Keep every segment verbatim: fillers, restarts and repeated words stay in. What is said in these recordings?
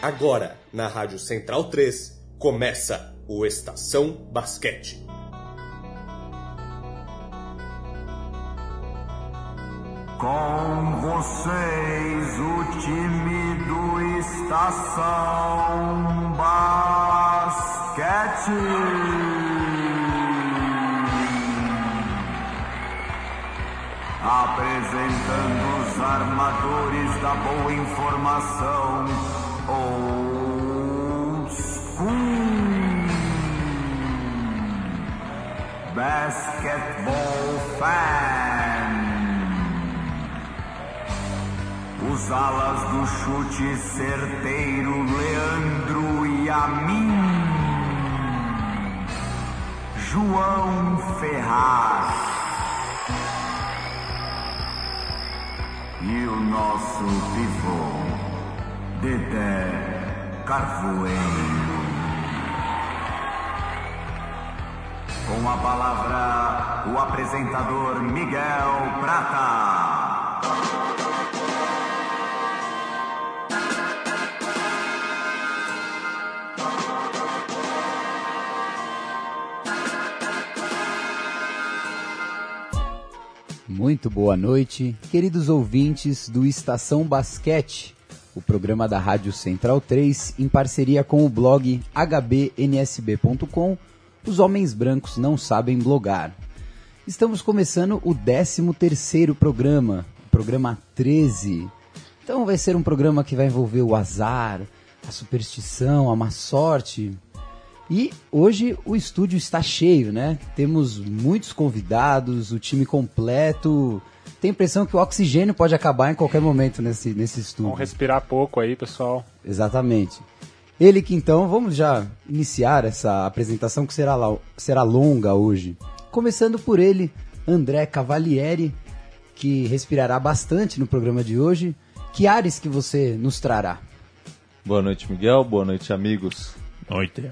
Agora, na Rádio Central três, começa o Estação Basquete. Com vocês, o time do Estação Basquete. Apresentando os armadores da boa informação, Old School Basketball Fan. Os alas do chute certeiro, Leandro e a mim, João Ferraz. E o nosso pivô, Dedé Carvoeiro. Com a palavra, o apresentador Miguel Prata. Muito boa noite, queridos ouvintes do Estação Basquete, o programa da Rádio Central três, em parceria com o blog h b n s b ponto com, Os Homens Brancos Não Sabem Blogar. Estamos começando o décimo terceiro programa, o programa treze. Então vai ser um programa que vai envolver o azar, a superstição, a má sorte. E hoje o estúdio está cheio, né? Temos muitos convidados, o time completo. Tem a impressão que o oxigênio pode acabar em qualquer momento nesse, nesse estúdio. Vamos respirar pouco aí, pessoal. Exatamente. Ele que então, vamos já iniciar essa apresentação que será, será longa hoje. Começando por ele, André Cavalieri, que respirará bastante no programa de hoje. Que ares que você nos trará? Boa noite, Miguel. Boa noite, amigos. Noite.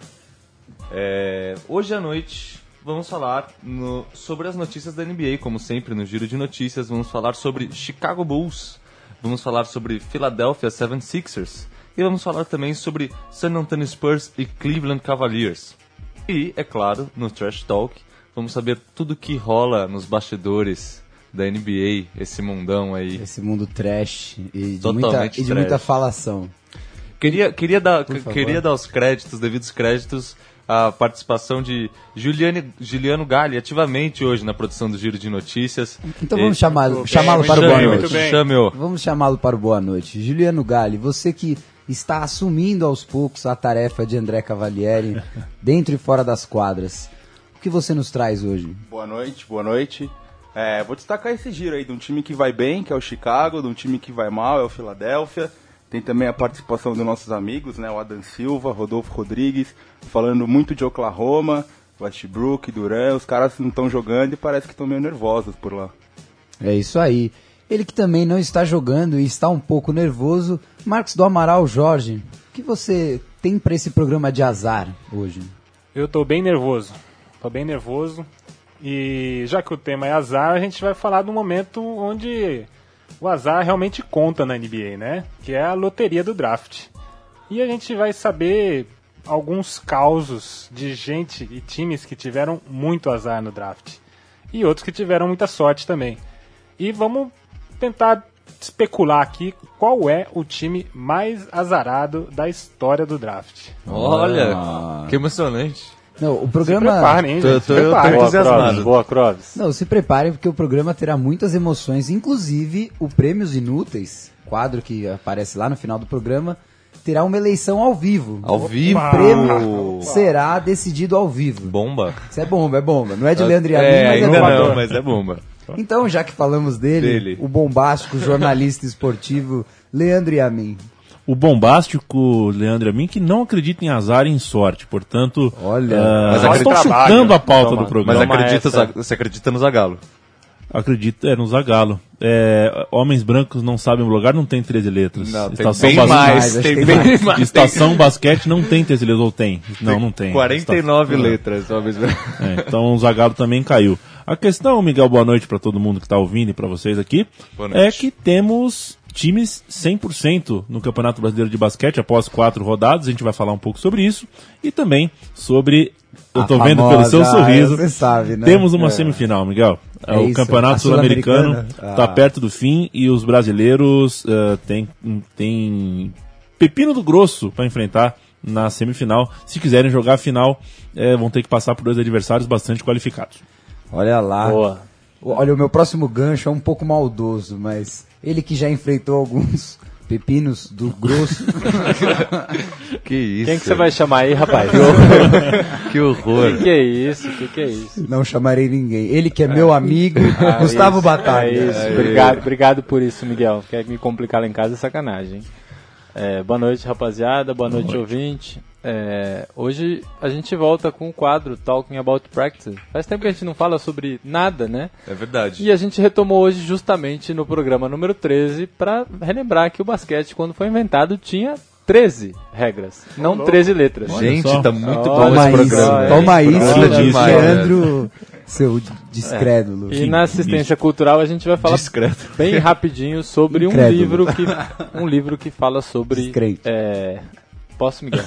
É, hoje à noite vamos falar no, sobre as notícias da N B A, como sempre no Giro de Notícias. Vamos falar sobre Chicago Bulls, vamos falar sobre Philadelphia seventy-sixers e vamos falar também sobre San Antonio Spurs e Cleveland Cavaliers. E, é claro, no Trash Talk, vamos saber tudo que rola nos bastidores da N B A, esse mundão aí. Esse mundo trash e de, Totalmente muita, e de trash. muita falação. Queria, queria, dar, queria dar os créditos, devidos créditos, a participação de Juliane, Juliano Galli, ativamente hoje na produção do Giro de Notícias. Então vamos e, chamá-lo chamá-lo para o Boa Noite. Chame-o. Vamos chamá-lo para o Boa Noite. Juliano Galli, você que está assumindo aos poucos a tarefa de André Cavalieri, dentro e fora das quadras. O que você nos traz hoje? Boa noite, boa noite. É, vou destacar esse giro aí de um time que vai bem, que é o Chicago, de um time que vai mal, é o Philadelphia. Tem também a participação dos nossos amigos, né, o Adam Silva, Rodolfo Rodrigues, falando muito de Oklahoma, Westbrook, Durant. Os caras não estão jogando e parece que estão meio nervosos por lá. É isso aí. Ele que também não está jogando e está um pouco nervoso, Marcos do Amaral Jorge. O que você tem para esse programa de azar hoje? Eu tô bem nervoso, tô bem nervoso. E já que o tema é azar, a gente vai falar do momento onde o azar realmente conta na N B A, né? Que é a loteria do draft. E a gente vai saber alguns causos de gente e times que tiveram muito azar no draft. E outros que tiveram muita sorte também. E vamos tentar especular aqui qual é o time mais azarado da história do draft. Olha, Ah. que emocionante. Não, o programa... Se preparem, hein, gente? Tô- tô- Se eu tô preparem. entusiasmado. Boa, Crovis. Boa, Crovis. Não, se preparem porque o programa terá muitas emoções, inclusive o Prêmios Inúteis, quadro que aparece lá no final do programa, terá uma eleição ao vivo. Ao vivo. O prêmio será decidido ao vivo. Bomba. Isso é bomba, é bomba. Não é de Leandro e a mim, É, mas é ainda bomba. não, mas é bomba. Então, já que falamos dele, Dele. o bombástico jornalista esportivo Leandro Yamin. O bombástico Leandro Amin, que não acredita em azar e em sorte, portanto, Olha, ah, mas nós acredita- estamos trabalho, chutando a pauta toma. do programa. Mas acredita, essa. você acredita no Zagallo? Acredito, é no Zagalo. É, homens brancos não sabem blogar, não tem treze letras. Não, tem Estação bem Bas- mais, acho que tem tem bem mais. mais. Estação Basquete não tem treze letras, ou tem? Não, não tem. quarenta e nove Estação- letras, talvez. É, então o Zagallo também caiu. A questão, Miguel, boa noite para todo mundo que está ouvindo e para vocês aqui, Boa noite. é que temos times cem por cento no Campeonato Brasileiro de Basquete após quatro rodadas, a gente vai falar um pouco sobre isso, e também sobre, eu tô A vendo famosa, pelo seu sorriso, você sabe, né? temos uma É. semifinal, Miguel. É o isso, Campeonato a Sul-Americano Sul-Americana. está Ah. perto do fim e os brasileiros uh, têm tem pepino do grosso para enfrentar na semifinal. Se quiserem jogar a final, eh, vão ter que passar por dois adversários bastante qualificados. Olha lá. Boa. Olha, o meu próximo gancho é um pouco maldoso, mas ele que já enfrentou alguns pepinos do grosso. Que isso. Quem que você vai chamar aí, rapaz? Que horror. Que que é isso? Que que é isso? Não chamarei ninguém. Ele que é meu amigo, Ah, Gustavo isso, Batalha. É isso. Obrigado, obrigado por isso, Miguel. Quer me complicar lá em casa é sacanagem. É, boa noite, rapaziada. Boa noite, ouvinte. É, hoje a gente volta com o quadro Talking About Practice. Faz tempo que a gente não fala sobre nada, né? É verdade. E a gente retomou hoje justamente no programa número treze para relembrar que o basquete, quando foi inventado, tinha treze regras, não treze letras. Gente, só. tá muito Olha bom Toma esse isso, programa. toma é, isso, programa demais, Leandro, seu descrédulo. E na assistência cultural a gente vai falar Discreto. bem rapidinho sobre um Incrédulo. livro que um livro que fala sobre Descrente. é, posso, Miguel?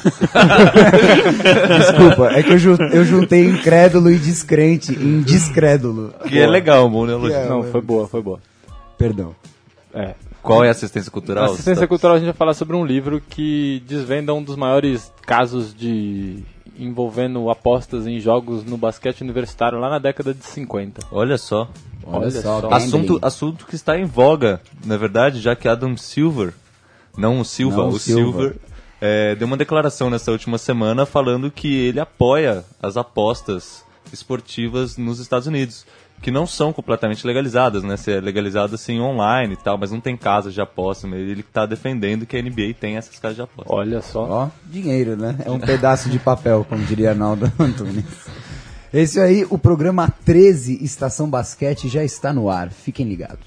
Desculpa, é que eu, ju- eu juntei incrédulo e descrente em descrédulo. Que é legal, bom, né, Luiz? É, Não, foi boa, foi boa. Perdão. É. Qual é a assistência cultural? Na assistência cultural a gente vai falar sobre um livro que desvenda um dos maiores casos de envolvendo apostas em jogos no basquete universitário lá na década de cinquenta. Olha só. Olha, Olha só, só. gambling. Assunto, assunto que está em voga, na verdade, já que Adam Silver, não o Silva, Não o o Silva. Silver, é, deu uma declaração nessa última semana falando que ele apoia as apostas esportivas nos Estados Unidos, que não são completamente legalizadas, né? Se é legalizado assim online e tal, mas não tem casas de aposta. Mas ele está defendendo que a N B A tem essas casas de aposta. Olha só. Ó, dinheiro, né? É um pedaço de papel, como diria Arnaldo Antunes. Esse aí, o programa treze, Estação Basquete, já está no ar. Fiquem ligados.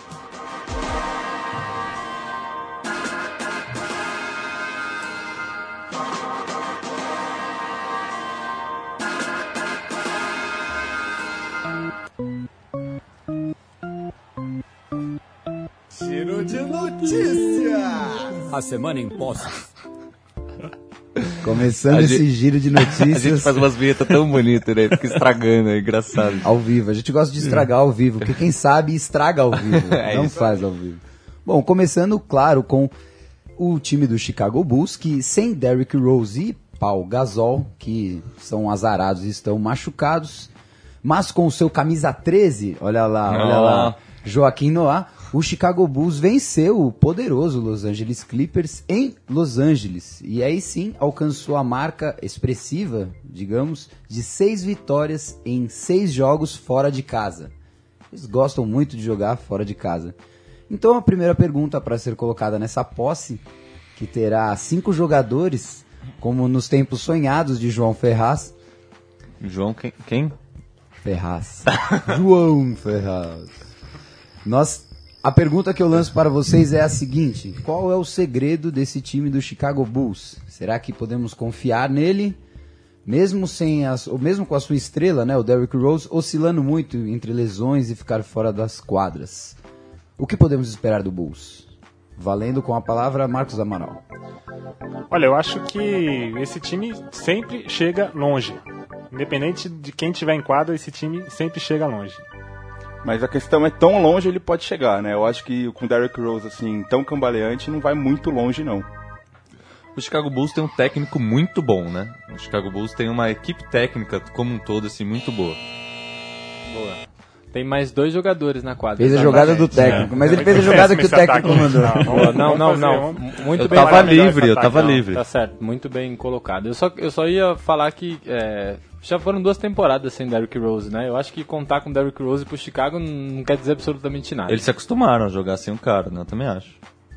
Giro de notícias! A semana em posses. Começando A esse gente- giro de A gente notícias faz umas vinhetas tão bonitas, né? Fica estragando, é engraçado. ao vivo. A gente gosta de estragar ao vivo, porque quem sabe estraga ao vivo, É não isso. faz ao vivo. Bom, começando, claro, com o time do Chicago Bulls, que sem Derrick Rose e Paul Gasol, que são azarados e estão machucados, mas com o seu camisa treze, olha lá, olha Noah. lá, Joaquim Noah, o Chicago Bulls venceu o poderoso Los Angeles Clippers em Los Angeles. E aí sim alcançou a marca expressiva, digamos, de seis vitórias em seis jogos fora de casa. Eles gostam muito de jogar fora de casa. Então a primeira pergunta para ser colocada nessa posse, que terá cinco jogadores, como nos tempos sonhados de João Ferraz. João, quem? quem? Ferraz. João Ferraz. Nós, a pergunta que eu lanço para vocês é a seguinte: qual é o segredo desse time do Chicago Bulls? Será que podemos confiar nele, mesmo sem as, ou mesmo com a sua estrela, né, o Derrick Rose, oscilando muito entre lesões e ficar fora das quadras? O que podemos esperar do Bulls? Valendo com a palavra Marcos Amaral. Olha, eu acho que esse time sempre chega longe. Independente de quem tiver em quadra, esse time sempre chega longe. Mas a questão é tão longe ele pode chegar, né? Eu acho que com o Derrick Rose, assim, tão cambaleante, não vai muito longe, não. O Chicago Bulls tem um técnico muito bom, né? O Chicago Bulls tem uma equipe técnica como um todo, assim, muito boa. Boa. Tem mais dois jogadores na quadra. Fez a jogada do técnico, mas ele fez a jogada que o técnico mandou. Boa, não, não, não. Muito Eu bem. tava maravilhoso livre, esse eu ataque. tava Não, livre. Tá certo, muito bem colocado. Eu só, eu só ia falar que é, já foram duas temporadas sem Derrick Rose, né? Eu acho que contar com Derrick Rose pro Chicago não quer dizer absolutamente nada. Eles se acostumaram a jogar sem um cara, né? Eu também acho.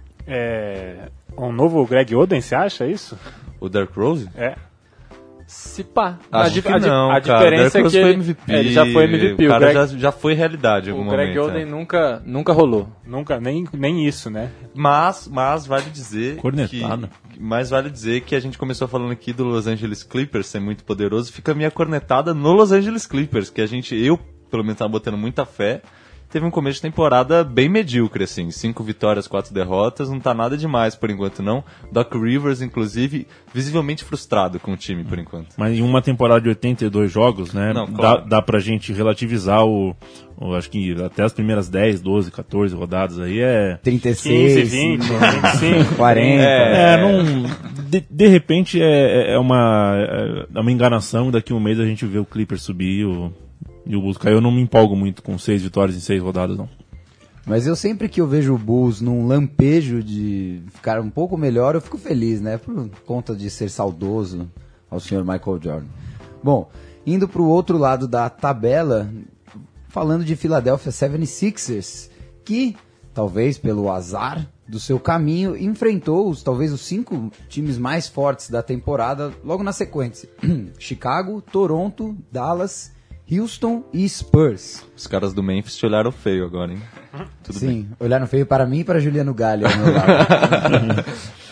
É, um novo Greg Oden, você acha isso? O Derrick Rose? É. Se pá. Acho a, di- que a di- não, a cara. diferença Derrick é Rose que foi ele, M V P. é, ele já foi M V P. O O cara Greg, já, já foi realidade em algum o Greg momento. Oden é. nunca, nunca rolou. Nunca, nem, nem isso, né? Mas, mas vale dizer Cornetada. que, mas vale dizer que a gente começou falando aqui do Los Angeles Clippers ser muito poderoso, fica a minha cornetada no Los Angeles Clippers, que a gente, eu pelo menos tava botando muita fé, teve um começo de temporada bem medíocre, assim. Cinco vitórias, quatro derrotas, não tá nada demais por enquanto, não. Doc Rivers, inclusive, visivelmente frustrado com o time por enquanto. Mas em uma temporada de oitenta e dois jogos, né, Não, claro. dá, dá pra gente relativizar o, o... Acho que até as primeiras dez, doze, quatorze rodadas aí é... trinta e seis, quinze, vinte, vinte e cinco, quarenta. É, não... De, de repente é, é, uma, é uma enganação, daqui a um mês a gente vê o Clippers subir e o, e o Bulls cair. Eu não me empolgo muito com seis vitórias em seis rodadas, não. Mas eu sempre que eu vejo o Bulls num lampejo de ficar um pouco melhor, eu fico feliz, né? Por conta de ser saudoso ao senhor Michael Jordan. Bom, indo para o outro lado da tabela, falando de Philadelphia setenta e seis ers, que, talvez pelo azar do seu caminho, enfrentou os, talvez os cinco times mais fortes da temporada logo na sequência. Chicago, Toronto, Dallas, Houston e Spurs. Os caras do Memphis te olharam feio agora, hein? Tudo Sim, bem. olharam feio para mim e para Juliano Galli ao meu lado.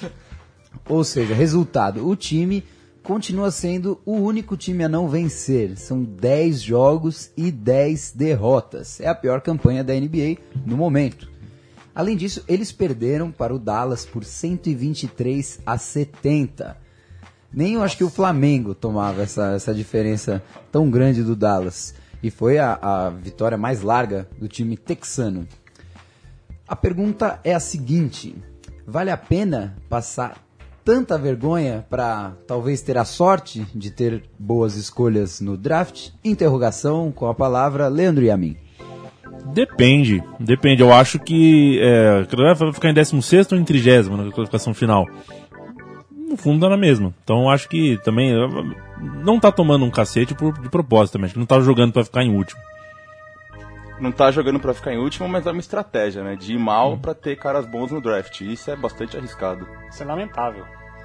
Ou seja, resultado, o time continua sendo o único time a não vencer. São dez jogos e dez derrotas. É a pior campanha da N B A no momento. Além disso, eles perderam para o Dallas por cento e vinte e três a setenta. Nem eu acho que o Flamengo tomava essa, essa diferença tão grande do Dallas. E foi a, a vitória mais larga do time texano. A pergunta é a seguinte: vale a pena passar tanta vergonha para talvez ter a sorte de ter boas escolhas no draft? Interrogação com a palavra Leandro Yamin. Depende, depende. Eu acho que é, vai ficar em décimo sexto ou em trigésimo na classificação final. No fundo dá na mesma. Então eu acho que também não tá tomando um cacete por, de propósito também. Acho que não tá jogando pra ficar em último. Não tá jogando pra ficar em último, mas é uma estratégia, né? De ir mal hum. pra ter caras bons no draft. Isso é bastante arriscado. Isso é lamentável.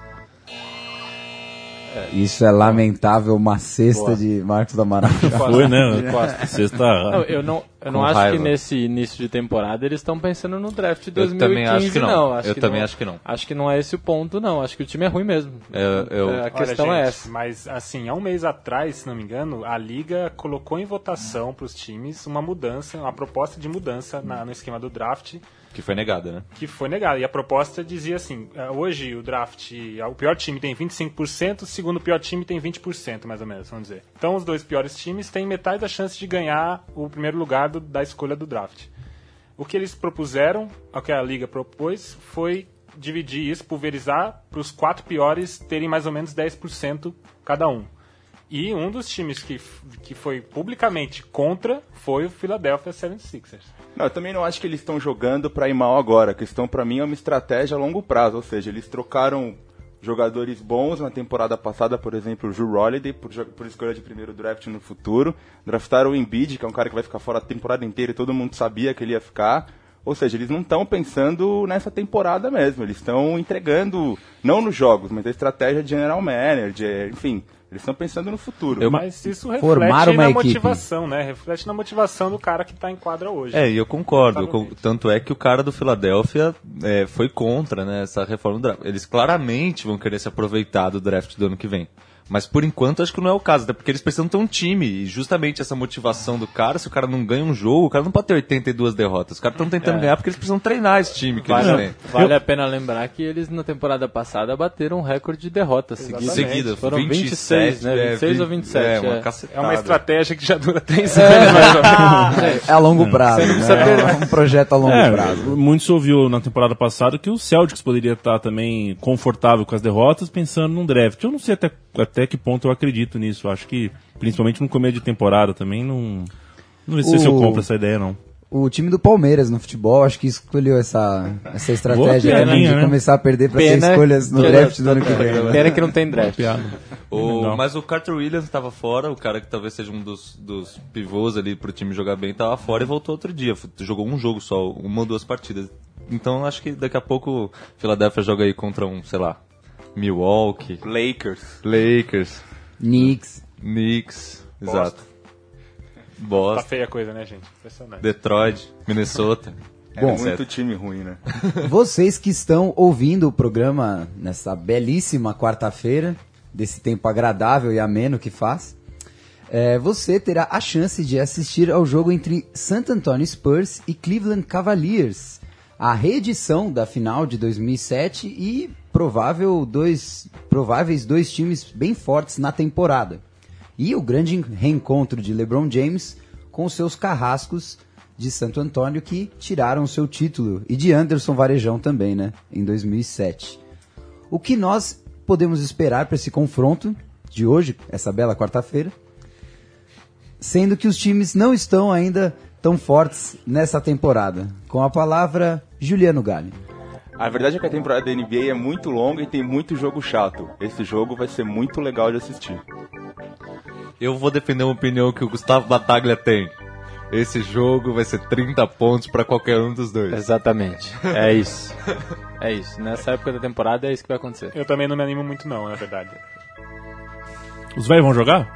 É. Isso é lamentável, uma cesta Boa. de Marcos do Amaral. Foi, né? Sexta. Não, eu não, eu não acho raiva. que nesse início de temporada eles estão pensando no draft de dois mil e quinze, eu também acho que não. não. Acho eu que também não, acho que não. Acho que não é esse o ponto, não. Acho que o time é ruim mesmo. Eu, eu... A questão Olha, é gente, essa. Mas, assim, há um mês atrás, se não me engano, a Liga colocou em votação para os times uma mudança, uma proposta de mudança na, no esquema do draft. Que foi negada, né? Que foi negada. E a proposta dizia assim, hoje o draft, o pior time tem vinte e cinco por cento, o segundo pior time tem vinte por cento, mais ou menos, vamos dizer. Então os dois piores times têm metade da chance de ganhar o primeiro lugar do, da escolha do draft. O que eles propuseram, o que a Liga propôs, foi dividir isso, pulverizar, para os quatro piores terem mais ou menos dez por cento cada um. E um dos times que, que foi publicamente contra foi o Philadelphia setenta e seis ers. Não, eu também não acho que eles estão jogando para ir mal agora. A questão para mim é uma estratégia a longo prazo. Ou seja, eles trocaram jogadores bons na temporada passada, por exemplo, o Jrue Holiday, por, por escolha de primeiro draft no futuro. Draftaram o Embiid, que é um cara que vai ficar fora a temporada inteira e todo mundo sabia que ele ia ficar. Ou seja, eles não estão pensando nessa temporada mesmo. Eles estão entregando, não nos jogos, mas a estratégia de general manager, enfim... Eles estão pensando no futuro. Eu, mas isso Formar reflete uma na equipe. motivação, né? Reflete na motivação do cara que está em quadra hoje. É, e eu concordo. Tá eu, tanto é que o cara do Philadelphia é, foi contra, né, essa reforma do draft. Eles claramente vão querer se aproveitar do draft do ano que vem. Mas por enquanto acho que não é o caso, até porque eles precisam ter um time. E justamente essa motivação do cara, se o cara não ganha um jogo, o cara não pode ter oitenta e duas derrotas. Os caras estão tentando é. ganhar porque eles precisam treinar esse time que vale, eles têm. Vale a pena lembrar que eles na temporada passada bateram um recorde de derrotas seguidas. Seguidas, foram vinte e sete, vinte e seis, né? vinte e seis é, ou vinte e sete. É, uma, é. é uma estratégia que já dura três anos, mais ou menos. É a longo prazo, né? É um projeto a longo é, prazo. Muito se ouviu na temporada passada que o Celtics poderia estar também confortável com as derrotas, pensando num draft. Eu não sei até, até que ponto eu acredito nisso. Eu acho que, principalmente no começo de temporada também, não, não sei o... se eu compro essa ideia, não. O time do Palmeiras no futebol, acho que escolheu essa, essa estratégia piadinha, né, de né? começar a perder para ter Pena escolhas no que draft era- do ano que vem. né? Pena que não tem draft. O, mas o Carter Williams estava fora, o cara que talvez seja um dos, dos pivôs ali pro time jogar bem, estava fora e voltou outro dia. Jogou um jogo só, uma ou duas partidas. Então acho que daqui a pouco o Philadelphia joga aí contra um, sei lá, Milwaukee, Lakers. Lakers, Knicks. Knicks, Boston. exato. Tá Boston, feia a coisa, né, gente? Impressionante. Detroit, Minnesota. É Bom, muito time ruim, né? Vocês que estão ouvindo o programa nessa belíssima quarta-feira, desse tempo agradável e ameno que faz, é, você terá a chance de assistir ao jogo entre San Antonio Spurs e Cleveland Cavaliers, a reedição da final de dois mil e sete e provável dois, prováveis dois times bem fortes na temporada. E o grande reencontro de LeBron James com seus carrascos de Santo Antônio que tiraram o seu título, e de Anderson Varejão também, né, em dois mil e sete. O que nós podemos esperar para esse confronto de hoje, essa bela quarta-feira, sendo que os times não estão ainda tão fortes nessa temporada? Com a palavra, Juliano Galli. A verdade é que a temporada da N B A é muito longa e tem muito jogo chato. Esse jogo vai ser muito legal de assistir. Eu vou defender uma opinião que o Gustavo Bataglia tem. Esse jogo vai ser trinta pontos pra qualquer um dos dois. Exatamente. É isso. É isso. Nessa época da temporada é isso que vai acontecer. Eu também não me animo muito não, na verdade. Os velhos vão jogar?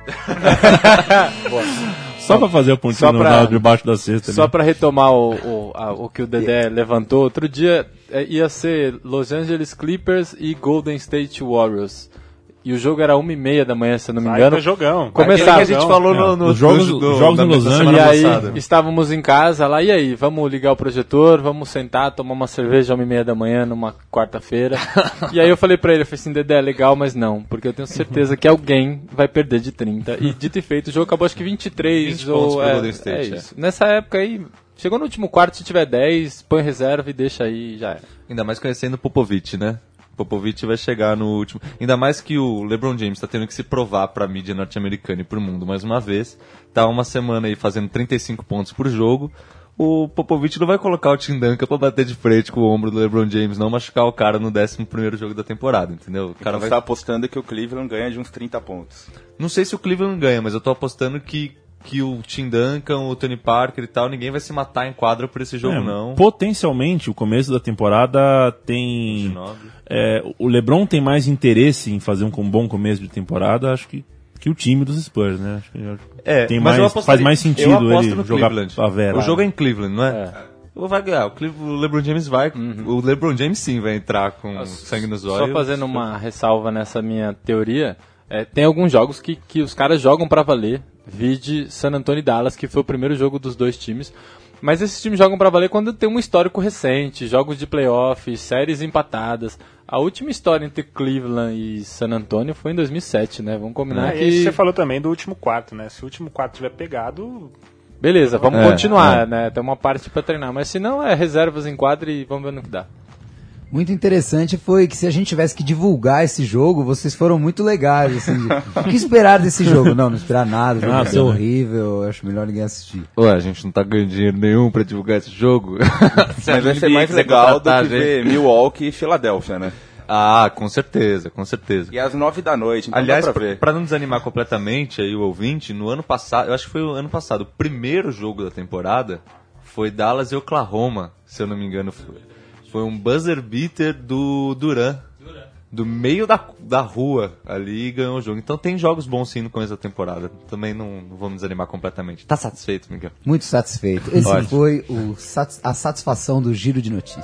Só pra fazer a pontinha no pra, debaixo da cesta. Só ali. Pra retomar o, o, a, o que o Dedé levantou, outro dia é, ia ser Los Angeles Clippers e Golden State Warriors. E o jogo era uma e meia da manhã, se eu não me engano. Vai jogão. Começava. A gente falou no, no, Os jogos, no, no, jogos no, em Los Angeles. E aí, passada. Estávamos em casa lá, e aí, vamos ligar o projetor, vamos sentar, tomar uma cerveja uma e meia da manhã numa quarta-feira. E aí eu falei pra ele, eu falei assim, Dedé, é legal, mas não, porque eu tenho certeza que alguém vai perder de trinta. E dito e feito, o jogo acabou acho que vinte e três. vinte ou, pontos pro é, Golden State, é é. isso. Nessa época aí, chegou no último quarto, se tiver dez, põe reserva e deixa aí, já é. Ainda mais conhecendo o Popovich, né? Popovich vai chegar no último. Ainda mais que o LeBron James está tendo que se provar para a mídia norte-americana e para o mundo mais uma vez. Tá uma semana aí fazendo trinta e cinco pontos por jogo. O Popovich não vai colocar o Tim Duncan para bater de frente com o ombro do LeBron James, não machucar o cara no décimo primeiro jogo da temporada, entendeu? O cara então vai... você tá apostando que o Cleveland ganha de uns trinta pontos. Não sei se o Cleveland ganha, mas eu tô apostando que que o Tim Duncan, o Tony Parker e tal, ninguém vai se matar em quadra por esse jogo, é, não. Potencialmente, o começo da temporada tem... É, o LeBron tem mais interesse em fazer um bom começo de temporada, acho que, que o time dos Spurs, né? Acho que é, tem mas mais, faz mais sentido ele jogar a Vera. O jogo é em Cleveland, não é? é. Vai ganhar, o, Cleveland, o LeBron James vai, uhum. o LeBron James sim vai entrar com As, sangue nos olhos. Só fazendo uma ressalva nessa minha teoria, é, tem alguns jogos que, que os caras jogam pra valer. Vide San Antonio e Dallas, que foi o primeiro jogo dos dois times. Mas esses times jogam pra valer quando tem um histórico recente, jogos de playoff, séries empatadas. A última história entre Cleveland e San Antonio foi em dois mil e sete, né? Vamos combinar é, que... E você falou também do último quarto, né? Se o último quarto tiver pegado... Beleza, vamos é, continuar, é. né? Tem uma parte pra treinar. Mas se não, é reservas em quadra e vamos ver no que dá. Muito interessante foi que se a gente tivesse que divulgar esse jogo, vocês foram muito legais, assim, de, o que esperar desse jogo? Não, não esperar nada, o jogo vai ser horrível, eu acho melhor ninguém assistir. Ué, a gente não tá ganhando dinheiro nenhum pra divulgar esse jogo. Mas vai ser mais legal do que ver Milwaukee e Filadélfia, né? Ah, com certeza, com certeza. E às nove da noite, então aliás, dá pra ver. Pra não desanimar completamente aí o ouvinte, no ano passado, eu acho que foi o ano passado, o primeiro jogo da temporada foi Dallas e Oklahoma, se eu não me engano foi. Foi um buzzer beater do Duran, do meio da, da rua ali, e ganhou o jogo. Então tem jogos bons sim no começo da temporada. Também não, não vamos desanimar completamente. Tá satisfeito, Miguel? Muito satisfeito. Esse Ótimo. foi o, a satisfação do Giro de Notícias.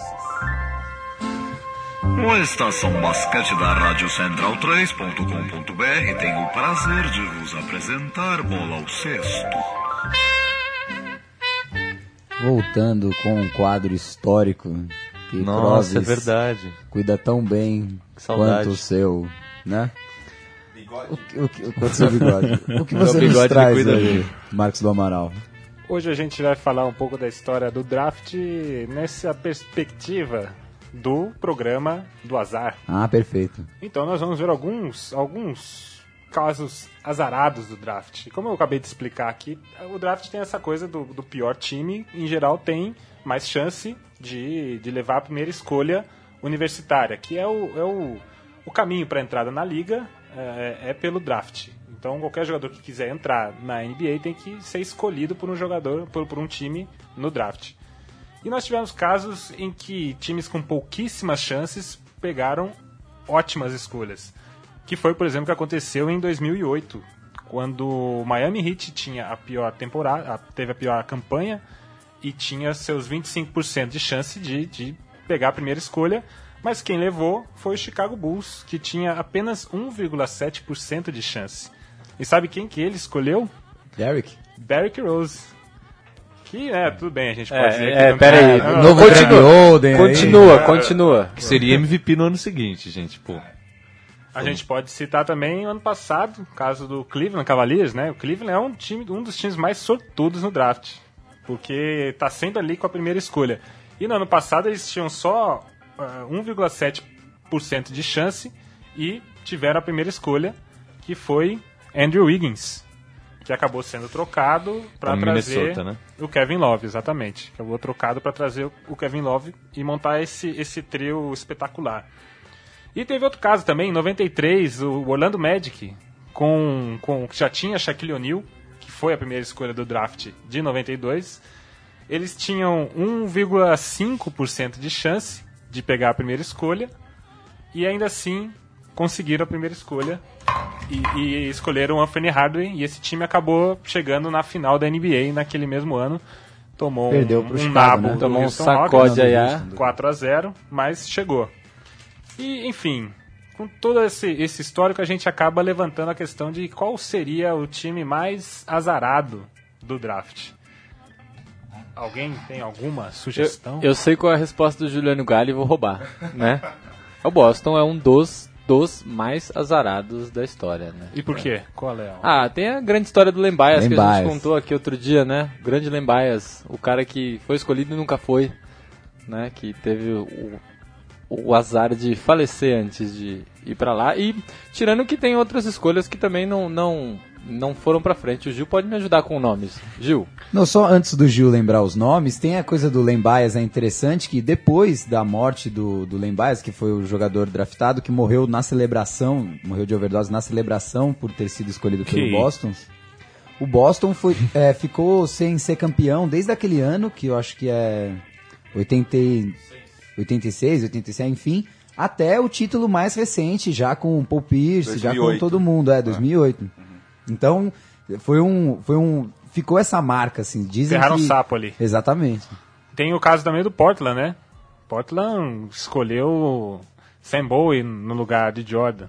A Estação Basquete da Rádio Central três ponto com ponto b r tem o prazer de vos apresentar Bola ao Cesto. Voltando com um quadro histórico que Nossa, Clóvis é verdade. cuida tão bem saudade. quanto o seu, né? O, o, o, quanto o seu bigode. O que você Meu nos bigode traz cuida hoje, bem. Marcos do Amaral? Hoje a gente vai falar um pouco da história do draft nessa perspectiva do programa do azar. Ah, perfeito. Então nós vamos ver alguns, alguns casos azarados do draft. Como eu acabei de explicar aqui, o draft tem essa coisa do, do pior time, em geral tem mais chance de, de levar a primeira escolha universitária, que é o, é o, o caminho para a entrada na liga, é, é pelo draft. Então qualquer jogador que quiser entrar na N B A tem que ser escolhido por um jogador, por, por um time no draft. E nós tivemos casos em que times com pouquíssimas chances pegaram ótimas escolhas. Que foi, por exemplo, o que aconteceu em dois mil e oito, quando o Miami Heat tinha a pior temporada, teve a pior campanha e tinha seus vinte e cinco por cento de chance de, de pegar a primeira escolha, mas quem levou foi o Chicago Bulls, que tinha apenas um vírgula sete por cento de chance. E sabe quem que ele escolheu? Derrick? Derrick Rose. Que, é, tudo bem, a gente pode É, dizer é, que... não- pera aí. É, O não, novo continua, Greg Oden aí. Continua, continua. Seria M V P no ano seguinte, gente, pô. A gente pode citar também o ano passado, o caso do Cleveland Cavaliers, né? O Cleveland é um, time, um dos times mais sortudos no draft, porque tá sempre ali com a primeira escolha. E no ano passado eles tinham só uh, um vírgula sete por cento de chance e tiveram a primeira escolha, que foi Andrew Wiggins, que acabou sendo trocado para Pra trazer Minnesota, né? o Kevin Love, exatamente. Acabou trocado para trazer o Kevin Love e montar esse, esse trio espetacular. E teve outro caso também, em noventa e três, o Orlando Magic, com, com, que já tinha Shaquille O'Neal, que foi a primeira escolha do draft de noventa e dois. Eles tinham um vírgula cinco por cento de chance de pegar a primeira escolha, e ainda assim conseguiram a primeira escolha e, e escolheram o Anthony Hardaway, e esse time acabou chegando na final da N B A naquele mesmo ano. Tomou Perdeu um, pro um Chicago, nabo né? do Tomou um Houston sacode Rockets, aí, ah. quatro a zero, mas chegou. E, enfim, com todo esse, esse histórico, a gente acaba levantando a questão de qual seria o time mais azarado do draft. Alguém tem alguma sugestão? Eu, eu sei qual é a resposta do Juliano Galli e vou roubar, né? O Boston é um dos, dos mais azarados da história, né? E por quê? Qual é? O... Ah, tem a grande história do Len Bias, que a Bias. gente contou aqui outro dia, né? O grande Len Bias, o cara que foi escolhido e nunca foi, né? Que teve o, o azar de falecer antes de ir pra lá. E tirando que tem outras escolhas que também não, não, não foram pra frente. O Gil pode me ajudar com nomes. Gil? Não, só antes do Gil lembrar os nomes, tem a coisa do Len Bias, é interessante que depois da morte do, do Len Bias, que foi o jogador draftado, que morreu na celebração, morreu de overdose na celebração por ter sido escolhido pelo Que Boston, o Boston foi, é, ficou sem ser campeão desde aquele ano, que eu acho que é oitenta, oitenta e seis, oitenta e sete, enfim, até o título mais recente, já com o Paul Pierce, já com todo mundo, é, dois mil e oito. Então, foi um, foi um, ficou essa marca, assim, dizem Ferraram que... um sapo ali. Exatamente. Tem o caso também do Portland, né? Portland escolheu Sam Bowie no lugar de Jordan.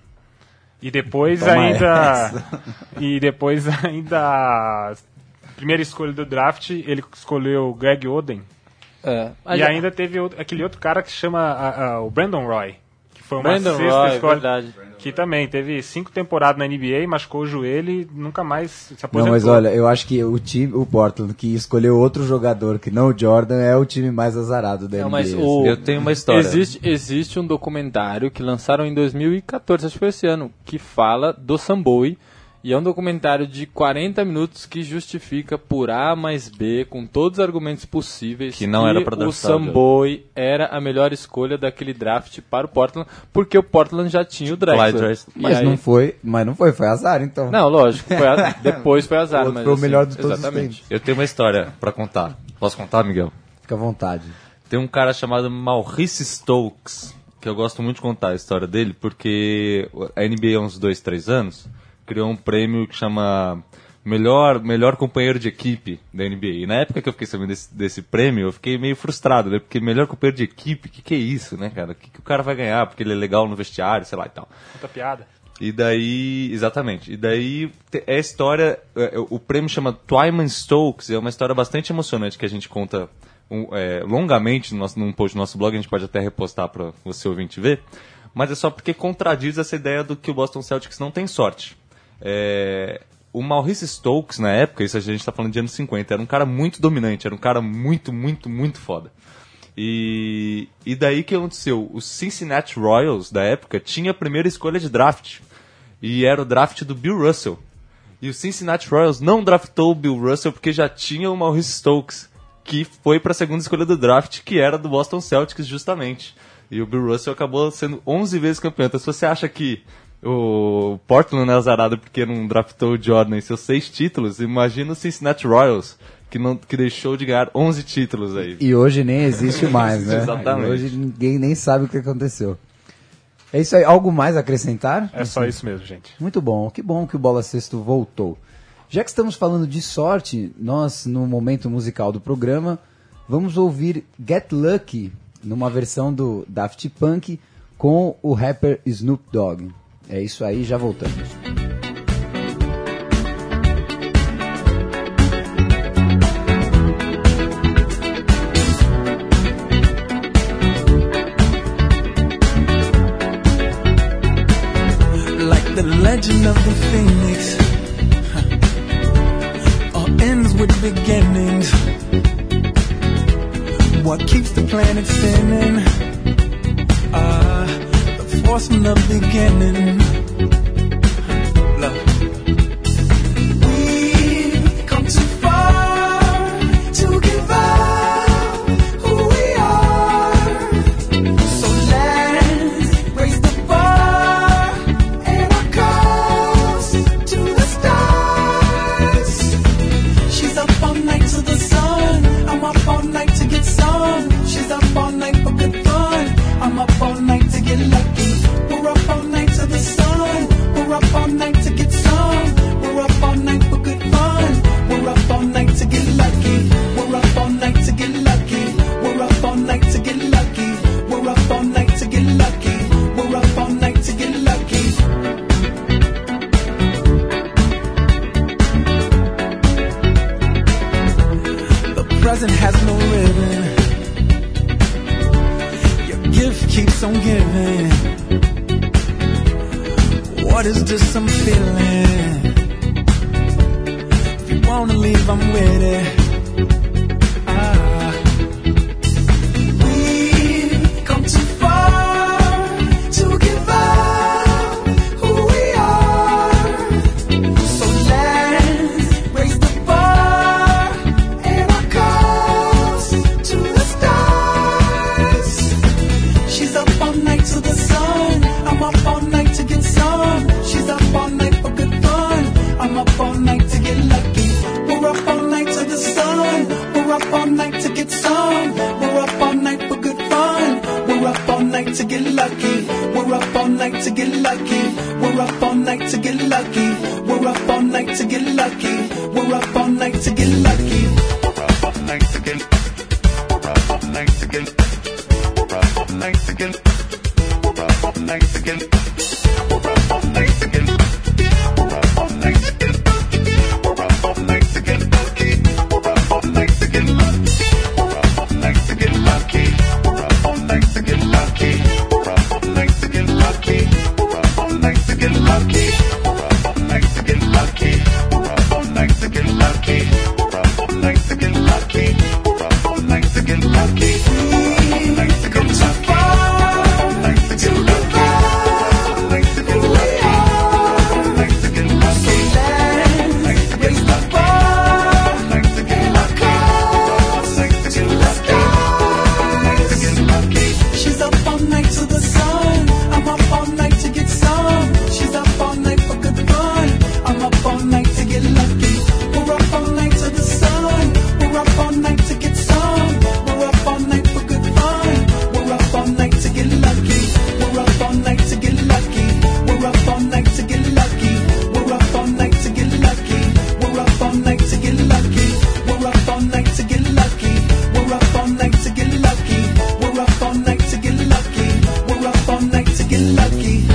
E depois Toma ainda... essa. E depois ainda... Primeira escolha do draft, ele escolheu Greg Oden. É, E ainda teve outro- aquele outro cara que chama a- a- o Brandon Roy, que foi uma Brandon sexta Roy, escolha, verdade. que também teve cinco temporadas na N B A, machucou o joelho e nunca mais se aposentou. Não, mas olha, eu acho que o time, o Portland, que escolheu outro jogador que não o Jordan, é o time mais azarado da Não, N B A. mas assim. o- Eu tenho uma história. Existe, existe um documentário que lançaram em dois mil e catorze, acho que foi esse ano, que fala do Sam Bowie. E é um documentário de quarenta minutos que justifica por A mais B, com todos os argumentos possíveis, Que não era pra o draftar, Sam né? Bowie era a melhor escolha daquele draft para o Portland, porque o Portland já tinha o Clyde Drexler. Drexler. E Mas aí- não foi, mas não foi, foi azar, então. Não, lógico, foi a- depois foi azar. O outro mas, foi o assim, melhor de todos os exatamente. tempos. Eu tenho uma história pra contar. Posso contar, Miguel? Fica à vontade. Tem um cara chamado Maurice Stokes, que eu gosto muito de contar a história dele, porque a N B A há uns dois, três anos criou um prêmio que chama melhor, melhor companheiro de equipe da N B A. E na época que eu fiquei sabendo desse, desse prêmio, eu fiquei meio frustrado, né? Porque melhor companheiro de equipe, o que, que é isso, né, cara? O que, que o cara vai ganhar? Porque ele é legal no vestiário, sei lá e tal. Muita piada. E daí, exatamente, e daí te- é a história, é, o prêmio chama Twyman Stokes, é uma história bastante emocionante que a gente conta um, é, longamente no nosso, num post do nosso blog, a gente pode até repostar para você ouvinte ver, mas é só porque contradiz essa ideia do que o Boston Celtics não tem sorte. É, o Maurice Stokes, na época, isso a gente está falando de anos cinquenta, era um cara muito dominante, era um cara muito, muito, muito foda. E, e daí que aconteceu? O Cincinnati Royals, da época, tinha a primeira escolha de draft. E era o draft do Bill Russell. E o Cincinnati Royals não draftou o Bill Russell porque já tinha o Maurice Stokes, que foi para a segunda escolha do draft, que era do Boston Celtics, justamente. E o Bill Russell acabou sendo onze vezes campeão. Então, se você acha que o Portland é azarado porque não draftou o Jordan em seus seis títulos, imagina o Cincinnati Royals, que, não, que deixou de ganhar onze títulos aí. E hoje nem existe mais, né? Exatamente. E hoje ninguém nem sabe o que aconteceu. É isso aí. Algo mais a acrescentar? É só isso mesmo, gente. Muito bom. Que bom que o Bola Sexto voltou. Já que estamos falando de sorte, nós, no momento musical do programa, vamos ouvir Get Lucky, numa versão do Daft Punk, com o rapper Snoop Dogg. É isso aí, já voltamos. beginnings. What keeps the planet spinning? Uh, the force from the beginning. Love. We've come too far to give up who we are. So let's raise the bar and our cups to the stars. She's up all night to the sun. I'm up all night to get some. She's up all night for good fun. I'm up all night to get lucky. We're up all night to the sun. We're up all night to get some. We're up all night for good fun. We're up all night to get lucky. We're up all night to get lucky. We're up all night to get lucky. We're up all night to get lucky. We're up all night to get lucky. The present has no ribbon. Gift keeps on giving. What is this I'm feeling? If you wanna leave, I'm with it. Ah. We've come too far to give up who we are. So let's raise the bar and our cups to the stars. She's up all night to the sun. I'm up all night to get some. She's up all night for good fun. I'm up all night to get lucky. We're up all night to the sun. We're up all night to get some. We're up all night for good fun. We're up all night to get lucky. We're up all night to get lucky. We're up all night to get lucky. We're up all night to get lucky. We're up all night to get lucky. We're up all night to get. We're up all night to get. We're up all night to get. We're up all night to get. We're up all night to get. We're up all night to get. We're up all night to get lucky. We're up all night to get lucky. We're up all night to get lucky. We're up all night to get lucky. We're up all night to get lucky. We're up all night to get lucky. We're up all night to get lucky. We're up all night to get lucky. We're up all night to get lucky. We're up all night to get lucky. Come too far to give up who we are. So let's raise the bar and our cups to the stars. She's up all night to the sun. I'm up all night to get some. She's up all night for good fun. I'm up all night to get lucky. We're up all night to the sun. We're up all night to get some. We're up all night for good fun. We're up all night to get lucky. We're up all night to get lucky. We're up all night to get lucky. We're up all night to get lucky. We're up all night to get lucky. We're up all night to get lucky. We're up all night to get lucky. We're up all night to get lucky. We're up all night to get lucky.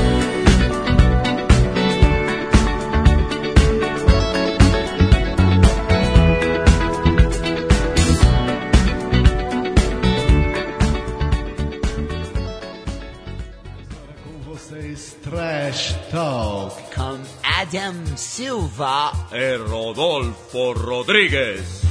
Trash Talk com Adam Silva e Rodolfo Rodrigues.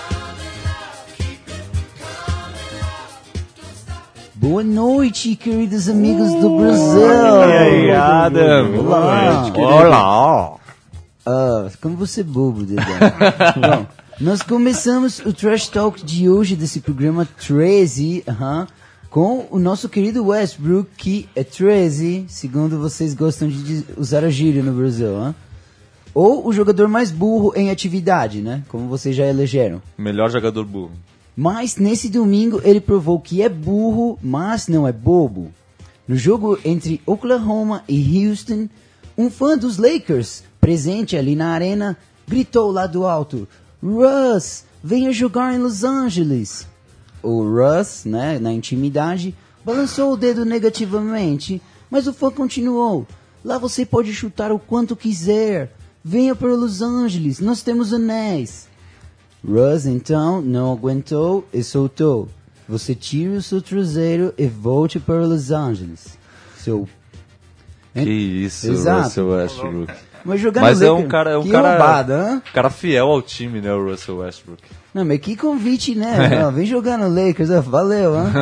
Boa noite, queridos amigos do Brasil. E aí, Adam? Olá. Olá. Ah, como você é bobo, Dedé. Bom, nós começamos o Trash Talk de hoje, desse programa treze, uh-huh, com o nosso querido Westbrook, que é treze, segundo vocês gostam de usar a gíria no Brasil, hein? Ou o jogador mais burro em atividade, né? Como vocês já elegeram. Melhor jogador burro. Mas nesse domingo ele provou que é burro, mas não é bobo. No jogo entre Oklahoma e Houston, um fã dos Lakers, presente ali na arena, gritou lá do alto: Russ, venha jogar em Los Angeles. O Russ, né, na intimidade, balançou o dedo negativamente, mas o fã continuou: lá você pode chutar o quanto quiser, venha para Los Angeles, nós temos anéis. Russ então não aguentou e soltou: você tire o seu traseiro e volte para Los Angeles. Seu... Que isso, Exato. Russell Westbrook. Mas jogar Mas no é Lakers, um cara, é um que cara, roubada, hã? cara fiel ao time, né, o Russell Westbrook. Não, mas que convite, né? Não, vem jogar no Lakers, ó, valeu, hã?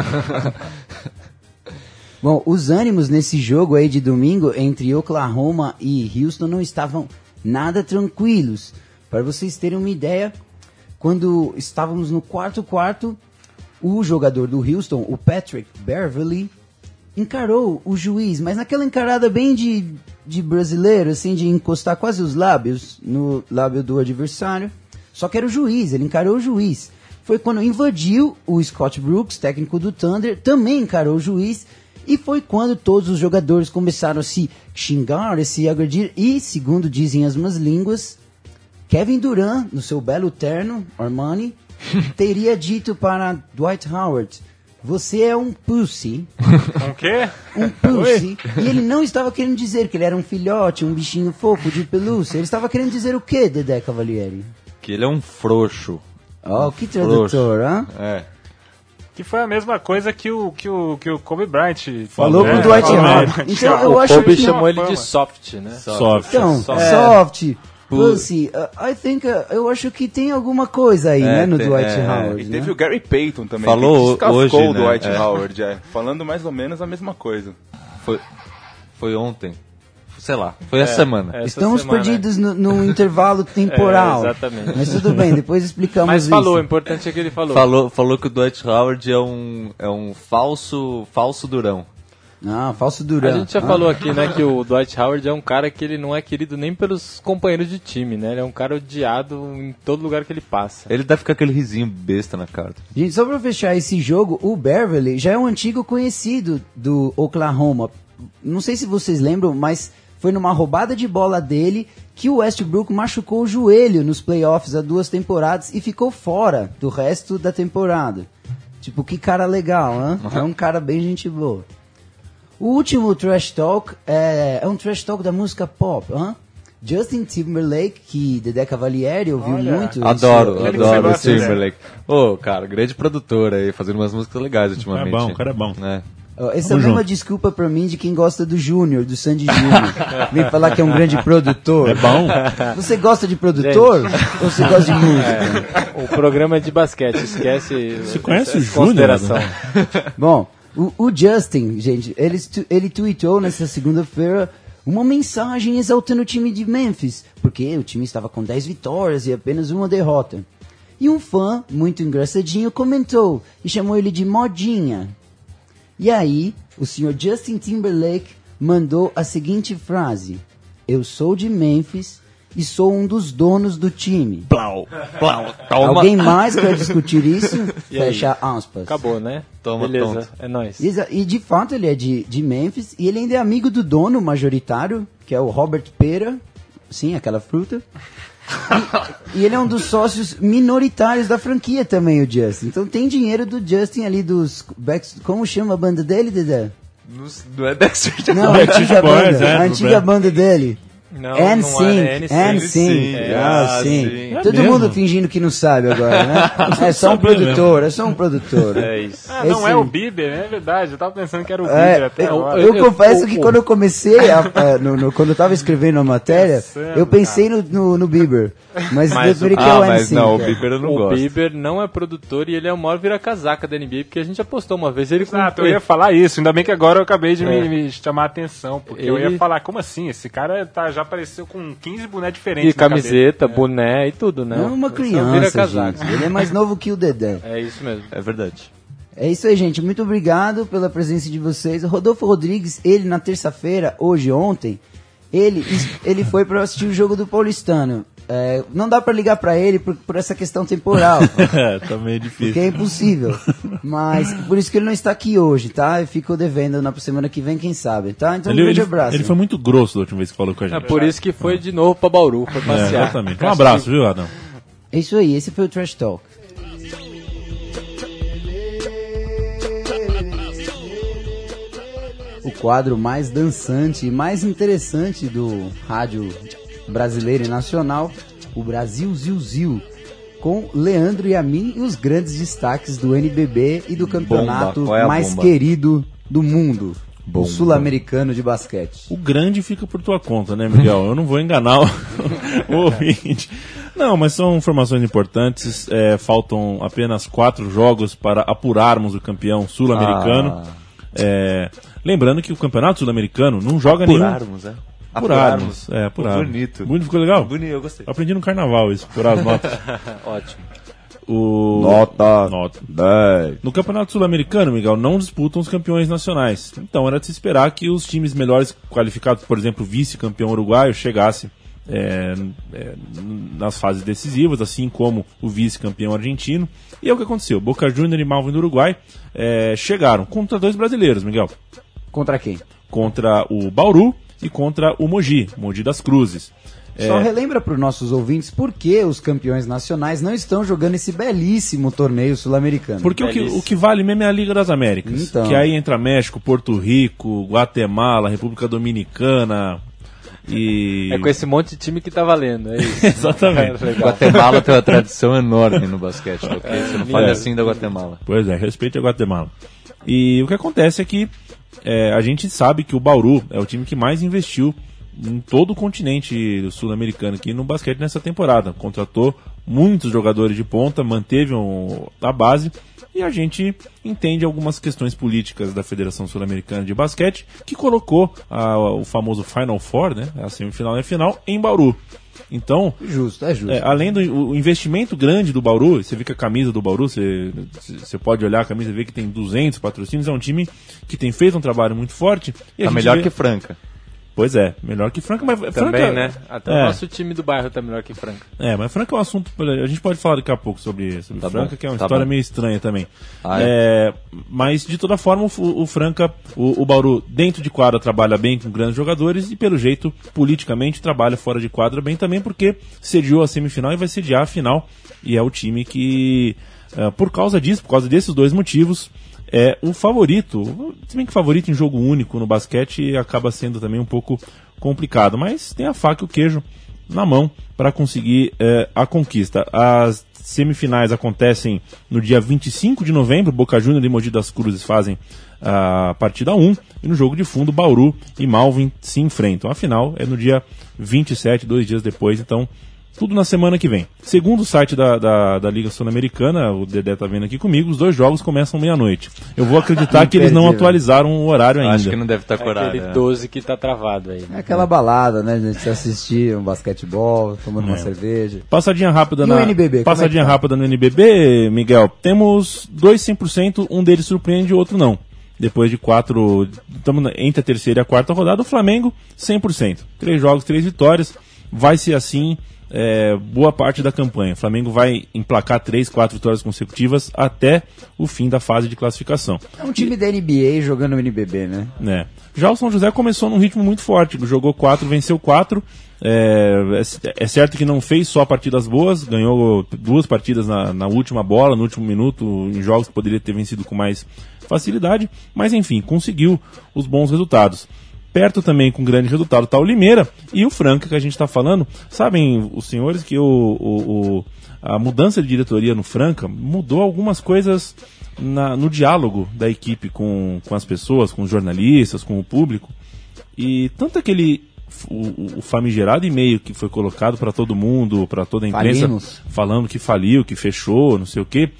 Bom, os ânimos nesse jogo aí de domingo entre Oklahoma e Houston não estavam nada tranquilos. Para vocês terem uma ideia, quando estávamos no quarto quarto, o jogador do Houston, o Patrick Beverley, encarou o juiz, mas naquela encarada bem de, de brasileiro, assim, de encostar quase os lábios no lábio do adversário. Só que era o juiz, ele encarou o juiz. Foi quando invadiu o Scott Brooks, técnico do Thunder, também encarou o juiz. E foi quando todos os jogadores começaram a se xingar, a se agredir. E, segundo dizem as más línguas, Kevin Durant, no seu belo terno, Armani, teria dito para Dwight Howard: você é um pussy. Um quê? Um pussy. E ele não estava querendo dizer que ele era um filhote, um bichinho fofo de pelúcia. Ele estava querendo dizer o quê, Dedé Cavalieri? Que ele é um frouxo. Oh, um que tradutor, hã? É. Que foi a mesma coisa que o, que o, que o Kobe Bryant falou né? pro Dwight Howard. Então, eu o acho Kobe que chamou ele de soft, né? Soft. Então, soft. soft. Pussy, uh, I think, uh, eu acho que tem alguma coisa aí, É, né, no tem- Dwight é, Howard. E né? teve o Gary Payton também, Falou que descascou hoje, o né? Dwight É. Howard, é, falando mais ou menos a mesma coisa. Foi, foi ontem. Sei lá, foi essa semana. Essa Estamos semana, perdidos no, no intervalo temporal. É, exatamente. Mas tudo bem, depois explicamos Mas isso. falou, o importante é que ele falou. Falou, falou que o Dwight Howard é um, é um falso, falso durão. Ah, falso Durant. A gente já ah. falou aqui, né, que o Dwight Howard é um cara que ele não é querido nem pelos companheiros de time, né? Ele é um cara odiado em todo lugar que ele passa. Ele deve ficar aquele risinho besta na cara. Gente, só pra fechar esse jogo, o Beverley já é um antigo conhecido do Oklahoma. Não sei se vocês lembram, mas foi numa roubada de bola dele que o Westbrook machucou o joelho nos playoffs há duas temporadas e ficou fora do resto da temporada. Tipo, que cara legal, né? É um cara bem gente boa. O último trash talk é, é um trash talk da música pop, hã? Justin Timberlake, que Dedé Cavalieri ouviu Olha, muito. Adoro, isso, Ele que adoro você o gosta, né? Timberlake. Ô, cara, grande produtor aí, fazendo umas músicas legais ultimamente. É bom, o cara é bom. Né? Ó, essa é a Tamo mesma junto. desculpa pra mim de quem gosta do Júnior, do Sandy Júnior. Vem falar que é um grande produtor. É bom. Você gosta de produtor? Ou você gosta de música? O programa é de basquete, esquece. Você conhece o essa Júnior, consideração. Bom, o, o Justin, gente, ele, tu- ele tweetou nessa segunda-feira uma mensagem exaltando o time de Memphis, porque o time estava com dez vitórias e apenas uma derrota. E um fã, muito engraçadinho, comentou e chamou ele de Modinha. E aí, o senhor Justin Timberlake mandou a seguinte frase: eu sou de Memphis e sou um dos donos do time. Plau, plau, toma. Alguém mais quer discutir isso? E aí? Fecha aspas. Acabou, né? Toma, Beleza, tonto. é nóis. Exa- E de fato ele é de, de Memphis e ele ainda é amigo do dono majoritário, que é o Robert Pera, sim, aquela fruta. E, e ele é um dos sócios minoritários da franquia também, o Justin. Então tem dinheiro do Justin ali dos... Back, como chama a banda dele, Dedé? Não, não é Dexter Não, a Backstreet antiga Boys, banda, é, a do antiga Brad. banda dele. Não, N não Sync, é N N Sync. Sync, É, ah, ah, sim. sim. Todo É mundo mesmo? fingindo que não sabe agora, né? É só um sabia produtor, é só um produtor. É isso. Ah, não Esse- é o Bieber, é verdade. Eu tava pensando que era o É, Bieber até eu, agora. eu Eu- confesso eu- que eu- quando eu comecei, a, a- no- no- quando eu tava escrevendo a matéria, Pensando, eu pensei no, no, no Bieber, mas, Mas descobri o- que é Ah, o mas N Sync, não, o cara. Bieber eu não O gosto. Bieber não é produtor e ele é o maior vira-casaca da N B A, porque a gente apostou uma vez. Ele Exato, com- eu ia falar isso. Ainda bem que agora eu acabei de É. me, me chamar a atenção. Porque eu Ele- ia falar, como assim? Esse cara tá, já apareceu com quinze bonés diferentes. E na camiseta, cabeça. boné e tudo, né? Não é uma Esse criança, vira-casaca. gente. Ele é mais novo que o Dedé. É isso mesmo. É verdade. É isso aí, gente. Muito obrigado pela presença de vocês. Rodolfo Rodrigues, ele na terça-feira, hoje, ontem, ele, ele foi para assistir o jogo do Paulistano. É, não dá para ligar para ele por, por essa questão temporal. É, tá meio Porque difícil. é impossível. Mas por isso que ele não está aqui hoje, tá? Eu fico devendo na semana que vem, quem sabe, tá? Então um Ele, grande ele, abraço. ele foi muito grosso da última vez que falou com a É gente. por isso que foi de novo pra Bauru, foi É, passear. exatamente. Um abraço, viu, Adão? É isso aí, esse foi o Trash Talk. O quadro mais dançante e mais interessante do rádio brasileiro e nacional, o Brasil Zil Zil, com Leandro e a mim e os grandes destaques do N B B e do campeonato Qual é a mais bomba? querido do mundo. o sul-americano de basquete. O grande fica por tua conta, né, Miguel? Eu não vou enganar o, o ouvinte. Não, mas são informações importantes. É, faltam apenas quatro jogos para apurarmos o campeão sul-americano. Ah. É, lembrando que o campeonato sul-americano não joga Apurarmos, nenhum... é? Apurarmos. É, apurarmos. Bonito. Bonito, ficou legal? Bonito, eu gostei. Aprendi no carnaval isso, apurar as notas. Ótimo. O... Nota, Nota dez. No Campeonato Sul-Americano, Miguel, não disputam os campeões nacionais. Então era de se esperar que os times melhores qualificados, por exemplo, o vice-campeão uruguaio, chegasse é, é, nas fases decisivas, assim como o vice-campeão argentino. E é o que aconteceu. Boca Juniors e Malvin do Uruguai é, chegaram contra dois brasileiros, Miguel. Contra quem? Contra o Bauru e contra o Mogi, Mogi das Cruzes. Só É, relembra para os nossos ouvintes por que os campeões nacionais não estão jogando esse belíssimo torneio sul-americano. Porque o que, o que vale mesmo é a Liga das Américas. Então. Que aí entra México, Porto Rico, Guatemala, República Dominicana e... É com esse monte de time que tá valendo, é isso. Exatamente. É, legal. Guatemala tem uma tradição enorme no basquete, ok? Você não fale É. assim da Guatemala. Pois é, respeite a Guatemala. E o que acontece é que é, a gente sabe que o Bauru é o time que mais investiu em todo o continente sul-americano aqui no basquete nessa temporada. Contratou muitos jogadores de ponta, manteve um, a base, e a gente entende algumas questões políticas da Federação Sul-Americana de Basquete, que colocou a, o famoso Final Four, né, a semifinal e a final, em Bauru. Então, justo, é justo. É, além do o investimento grande do Bauru, você vê que a camisa do Bauru, você, você pode olhar a camisa e ver que tem duzentos patrocínios, é um time que tem feito um trabalho muito forte. E a Tá gente melhor vê- que Franca. Pois é, melhor que Franca, mas Também, Franca, né? Até é, o nosso time do bairro tá melhor que Franca. É, mas Franca é um assunto. A gente pode falar daqui a pouco sobre, sobre Tá Franca, bom, que é uma tá história bom. meio estranha também. Ah, é, mas, de toda forma, o, o Franca, o, o Bauru, dentro de quadra, trabalha bem com grandes jogadores e, pelo jeito, politicamente, trabalha fora de quadra bem também, porque sediou a semifinal e vai sediar a final. E é o time que, uh, por causa disso, por causa desses dois motivos, é o favorito. Se bem que favorito em jogo único no basquete acaba sendo também um pouco complicado, mas tem a faca e o queijo na mão para conseguir é, a conquista. As semifinais acontecem no dia vinte e cinco de novembro, Boca Juniors e Mogi das Cruzes fazem a partida um, e no jogo de fundo Bauru e Malvin se enfrentam. A final é no dia vinte e sete, dois dias depois, então tudo na semana que vem. Segundo o site da, da, da Liga Sul-Americana, o Dedé tá vendo aqui comigo, os dois jogos começam meia-noite. Eu vou acreditar que eles não atualizaram o horário ainda. Acho que não deve estar É com horário. aquele é. doze que tá travado aí. É aquela balada, né? A gente assistir um basquetebol, tomando uma É. cerveja. Passadinha rápida E na o N B B, como Passadinha é que tá? rápida no N B B, Miguel. Temos dois cem por cento, um deles surpreende e o outro não. Depois de quatro, estamos entre a terceira e a quarta rodada, o Flamengo cem por cento. Três jogos, três vitórias. Vai ser assim é, boa parte da campanha. O Flamengo vai emplacar três, quatro vitórias consecutivas até o fim da fase de classificação. É um time da N B A jogando no N B B, né? né? Já o São José começou num ritmo muito forte, jogou quatro, venceu quatro. É, é certo que não fez só partidas boas, ganhou duas partidas na, na última bola, no último minuto, em jogos que poderia ter vencido com mais facilidade, mas enfim, conseguiu os bons resultados. Perto também com grande resultado está o Limeira e o Franca, que a gente está falando. Sabem os senhores que o, o, o, a mudança de diretoria no Franca mudou algumas coisas na, no diálogo da equipe com, com as pessoas, com os jornalistas, com o público. E tanto aquele o, o famigerado e-mail que foi colocado para todo mundo, para toda a imprensa, Falimos. falando que faliu, que fechou, não sei o quê,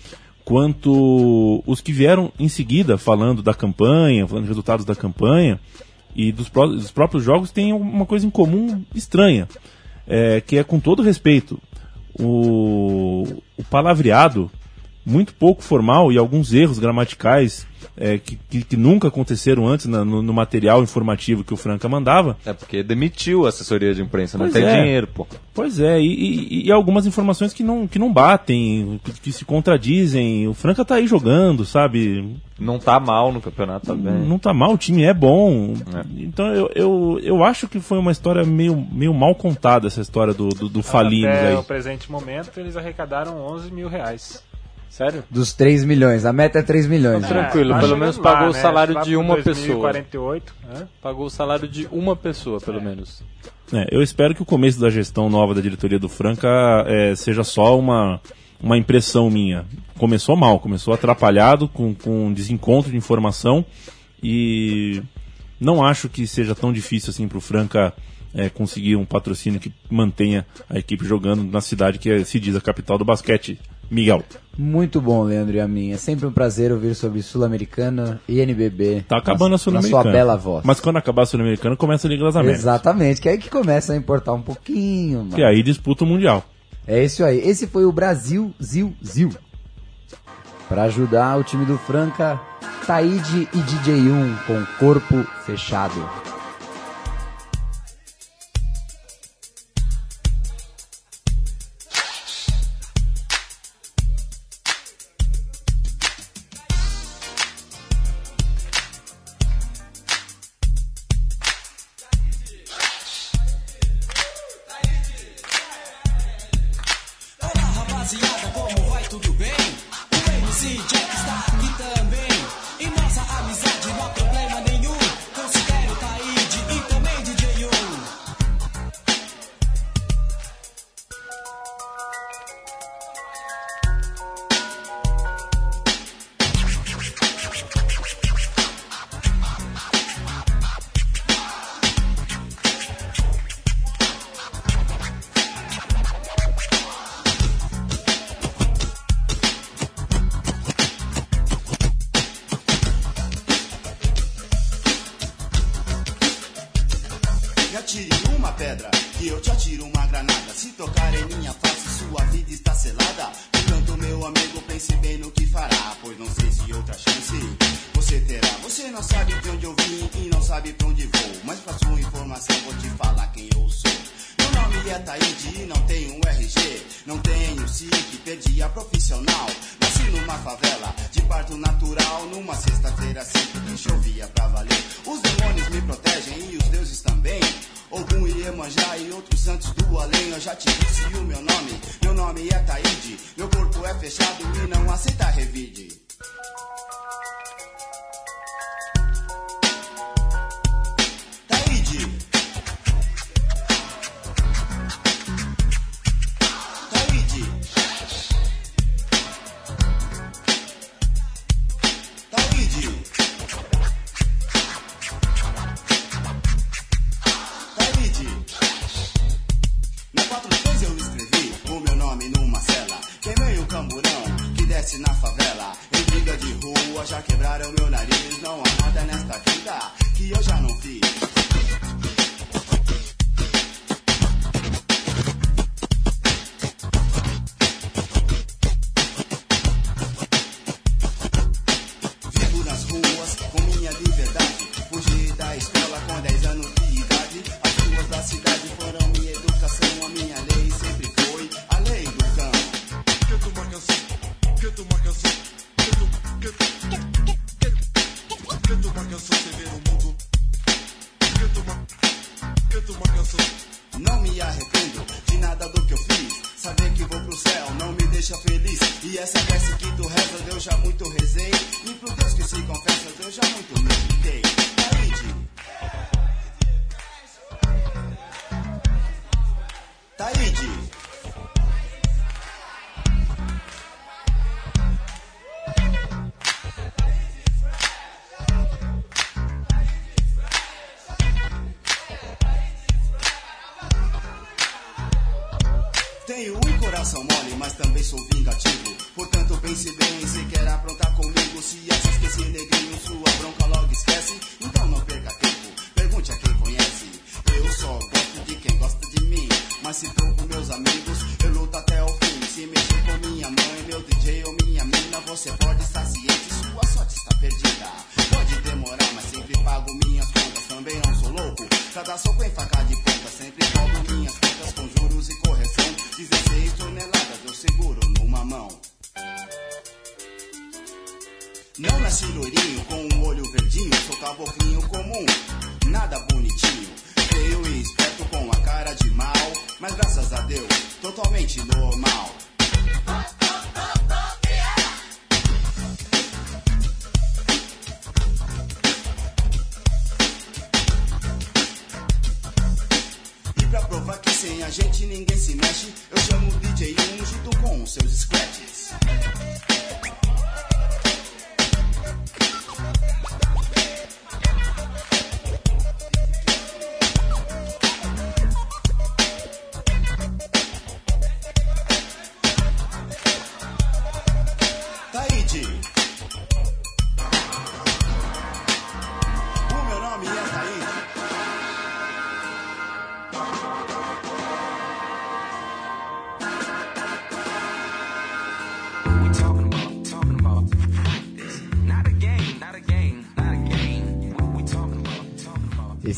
quanto os que vieram em seguida falando da campanha, falando dos resultados da campanha e dos, pró dos próprios jogos, tem uma coisa em comum estranha, é, que é, com todo respeito, o, o palavreado muito pouco formal e alguns erros gramaticais é, que, que, que nunca aconteceram antes na, no, no material informativo que o Franca mandava. É porque demitiu a assessoria de imprensa, não Pois tem é. dinheiro, pô. Pois é, e, e, e algumas informações que não, que não batem, que, que se contradizem. O Franca tá aí jogando, sabe? Não tá mal no campeonato também. Não tá mal, o time é bom. É. Então eu, eu, eu acho que foi uma história meio, meio mal contada, essa história do, do, do Falimos Até aí. o presente momento eles arrecadaram onze mil reais. Sério? Dos três milhões. A meta é três milhões. Então, tranquilo, tá pelo chegando menos lá, pagou o né? salário Lá de pro uma dois mil e pessoa. quarenta e oito, né? Pagou o salário de uma pessoa, pelo menos. É, eu espero que o começo da gestão nova da diretoria do Franca é, seja só uma, uma impressão minha. Começou mal, começou atrapalhado, com, com desencontro de informação e, Não acho que seja tão difícil assim pro Franca é, conseguir um patrocínio que mantenha a equipe jogando na cidade que é, se diz a capital do basquete. Miguel. Muito bom, Leandro e a mim. É sempre um prazer ouvir sobre Sul-Americana e N B B. Tá acabando na, a Sul-Americana. Na sua bela voz. Mas quando acabar a Sul-Americana, começa a Liga das Américas. Exatamente, que é aí que começa a importar um pouquinho. Que aí disputa o Mundial. É isso aí. Esse foi o Brasil Zil Zil. Para ajudar o time do Franca, Taíde e D J um com corpo fechado. Tenho um coração mole, mas também sou vingativo. Portanto, pense bem, se quer aprontar comigo. Se achas que esse negrinho sua bronca logo esquece, então não perca tempo, pergunte a quem conhece. Eu só gosto de quem gosta de mim, mas se for com meus amigos, eu luto até o fim. Se mexer com minha mãe, meu D J ou minha mina, você pode estar ciente, sua sorte está perdida. Pode demorar, mas sempre pago minhas contas. Também não sou louco, cada soco em faca de ponta. Sempre cobro minhas contas com juros e correção. dezesseis toneladas eu seguro numa mão. Não nasci loirinho com um olho verdinho, sou caboclinho comum, nada bonitinho. Feio e esperto com a cara de mal, mas graças a Deus, totalmente normal. E pra provar que sem a gente ninguém se mexe, eu chamo o D J um junto com os seus scratches.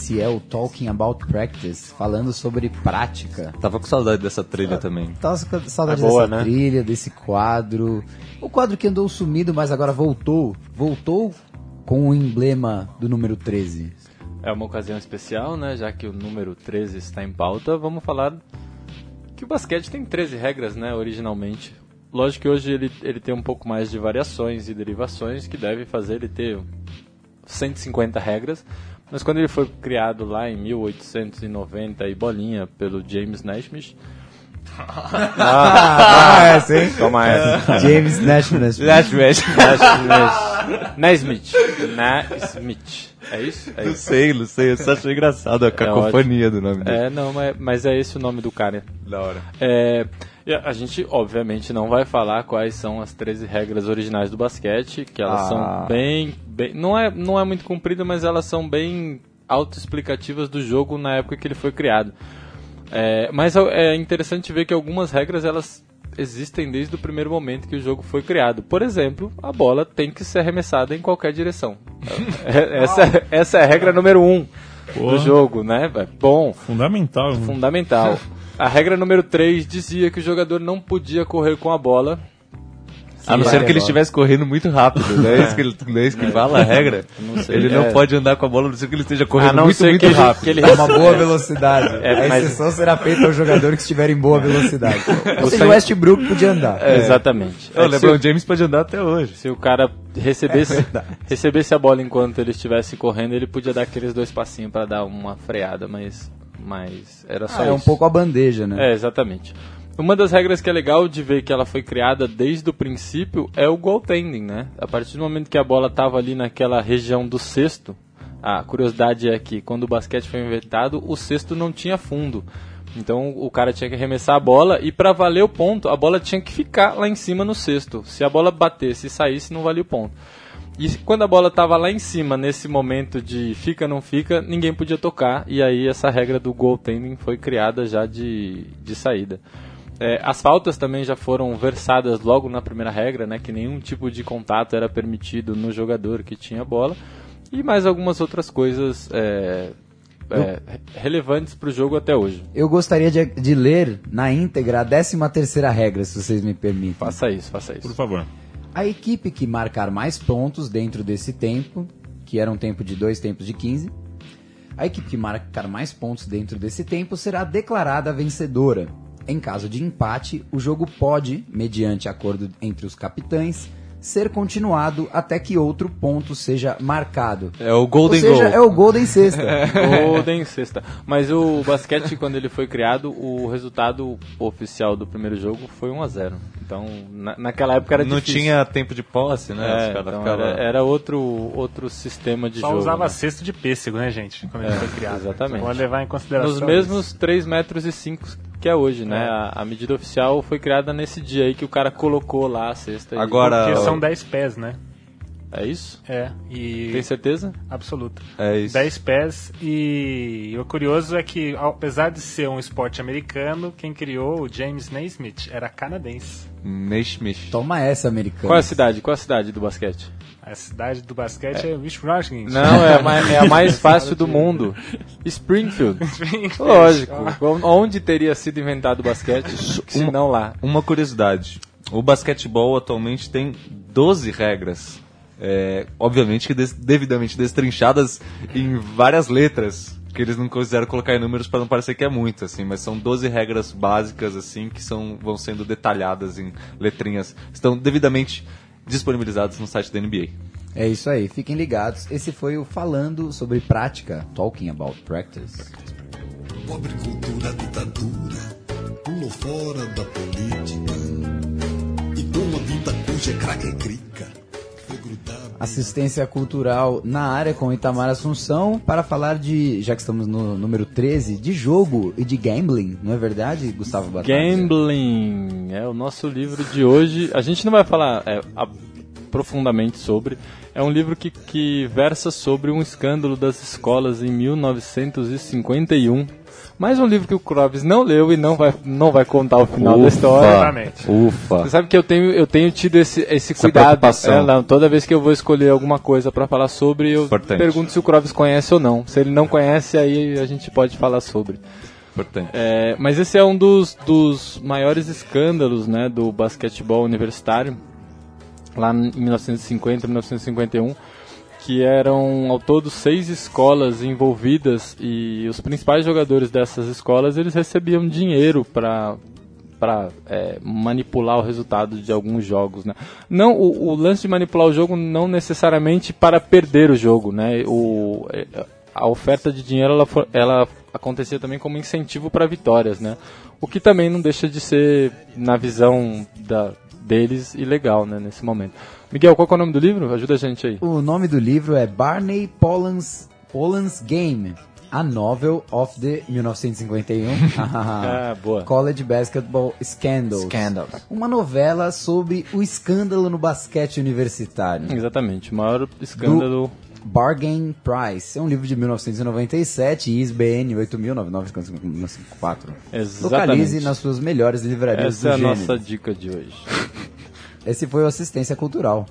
Esse é o Talking About Practice, falando sobre prática. Tava com saudade dessa trilha também. Tava com saudade É boa, dessa né? trilha, desse quadro. O quadro que andou sumido, mas agora voltou. Voltou com o emblema do número treze. É uma ocasião especial, né? Já que o número treze está em pauta, vamos falar que o basquete tem treze regras, né? Originalmente. Lógico que hoje ele, ele tem um pouco mais de variações e derivações que deve fazer ele ter cento e cinquenta regras. Mas quando ele foi criado lá em mil oitocentos e noventa e bolinha pelo James Naismith... Ah, é, sim. Toma essa. James Naismith. Naismith. Naismith. Naismith. É isso? É Não isso. sei, não sei, eu só achei engraçado a cacofonia do nome dele. É, não, mas, mas é esse o nome do cara. Da hora. É, e a a gente, obviamente, não vai falar quais são as treze regras originais do basquete, que elas Ah. são bem, bem... Não é, não é muito comprida, mas elas são bem autoexplicativas do jogo na época que ele foi criado. É, mas é interessante ver que algumas regras, elas existem desde o primeiro momento que o jogo foi criado. Por exemplo, a bola tem que ser arremessada em qualquer direção. É- essa, é- essa é a regra número um Porra. do jogo, né? Bom, Fundamental. fundamental. A regra número três dizia que o jogador não podia correr com a bola. A não Sim, ser é, que ele é, estivesse correndo muito rápido, não é isso que, ele, não é isso que fala a regra? Não sei, Ele não é. pode andar com a bola, a não ser que ele esteja A correndo não muito, ser muito que ele, rápido. que ele É uma boa velocidade. É, a mas- exceção será feita ao jogador que estiver em boa velocidade. Ou seja, Sam- o Westbrook podia andar. É, exatamente. O É, LeBron se, James pode andar até hoje. se o cara recebesse, recebesse a bola enquanto ele estivesse correndo, ele podia dar aqueles dois passinhos para dar uma freada, mas, mas era só Ah, é isso. um pouco a bandeja, né? É, exatamente. Uma das regras que é legal de ver que ela foi criada desde o princípio é o goaltending, né? A partir do momento que a bola estava ali naquela região do cesto, a curiosidade é que quando o basquete foi inventado, o cesto não tinha fundo. Então o cara tinha que arremessar a bola e para valer o ponto, a bola tinha que ficar lá em cima no cesto. Se a bola batesse e saísse, não valia o ponto. E quando a bola estava lá em cima, nesse momento de fica, não fica, ninguém podia tocar. E aí essa regra do goaltending foi criada já de, de saída. É, as faltas também já foram versadas logo na primeira regra, né, que nenhum tipo de contato era permitido no jogador que tinha a bola, e mais algumas outras coisas é, é, relevantes para o jogo até hoje. Eu gostaria de, de ler na íntegra a décima terceira regra, se vocês me permitem. Faça isso, faça isso. Por favor. A equipe que marcar mais pontos dentro desse tempo, que era um tempo de dois tempos de quinze, a equipe que marcar mais pontos dentro desse tempo será declarada vencedora. Em caso de empate, o jogo pode, mediante acordo entre os capitães, ser continuado até que outro ponto seja marcado. É o Golden Ou seja, Goal. é o Golden Sexta. Golden Sexta. Mas o basquete, quando ele foi criado, o resultado oficial do primeiro jogo foi um a zero. Então, na, naquela época era Não difícil. tinha tempo de posse, né? É, Os caras então ficavam- era, era outro, outro sistema de Só jogo. usava né? cesto de pêssego, né, gente? Quando ele É, foi criado. exatamente. Pode levar em consideração Nos mesmos três metros e cinco que é hoje, né? É. A, a medida oficial foi criada nesse dia aí que o cara colocou lá a cesta. e- Agora- Porque ó, são dez pés, né? É isso? É. E... Tem certeza? Absoluto. É isso. dez pés e o curioso é que, apesar de ser um esporte americano, quem criou o James Naismith era canadense. Naismith. Toma essa, americano. Qual é a cidade? Qual é a cidade do basquete? A cidade do basquete é, Wisconsin. Não, é a mais, é a mais fácil do mundo. Springfield. Lógico. Onde teria sido inventado o basquete, se não lá? Uma curiosidade. O basquetebol atualmente tem doze regras. É, obviamente que des- devidamente destrinchadas em várias letras, que eles não consideram colocar em números para não parecer que é muito, assim, mas são doze regras básicas assim que são, vão sendo detalhadas em letrinhas. Estão devidamente disponibilizadas no site da N B A. É isso aí, fiquem ligados. Esse foi o Falando sobre Prática, Talking About Practice. Pobre cultura ditadura, pulou fora da política. E com a vida cuja é craque e crica. Foi grudado. Assistência cultural na área com Itamar Assunção para falar de, já que estamos no número treze, de jogo e de gambling, não é verdade, Gustavo Batalha? Gambling é o nosso livro de hoje. A gente não vai falar é, a- profundamente sobre. É um livro que, que versa sobre um escândalo das escolas em mil novecentos e cinquenta e um. Mais um livro que o Clóvis não leu e não vai, não vai contar o final Ufa. da história. Exatamente. Ufa. Você sabe que eu tenho, eu tenho tido esse, esse Essa cuidado. preocupação. É, não, toda vez que eu vou escolher alguma coisa pra falar sobre, eu Importante. pergunto se o Clóvis conhece ou não. Se ele não conhece, aí a gente pode falar sobre. Importante. É, mas esse é um dos, dos maiores escândalos, né, do basquetebol universitário, lá em mil novecentos e cinquenta, mil novecentos e cinquenta e um, que eram ao todo seis escolas envolvidas e os principais jogadores dessas escolas eles recebiam dinheiro para para é, manipular o resultado de alguns jogos, né? Não, o, o lance de manipular o jogo não necessariamente para perder o jogo, né? O, a oferta de dinheiro ela, for, ela acontecia também como incentivo para vitórias, né? O que também não deixa de ser, na visão da, deles, ilegal, né, nesse momento. Miguel, qual é o nome do livro? Ajuda a gente aí. O nome do livro é Barney Pollan's, Pollan's Game, A Novel of the mil novecentos e cinquenta e um Ah, boa. College Basketball Scandals. Scandal. Uma novela sobre o escândalo no basquete universitário. Exatamente, o maior escândalo... Do Bargain Price. É um livro de mil novecentos e noventa e sete, I S B N oito mil nove nove cinco quatro. Exatamente. Localize nas suas melhores livrarias Essa é do a gênero. nossa dica de hoje. Esse foi o Assistência Cultural.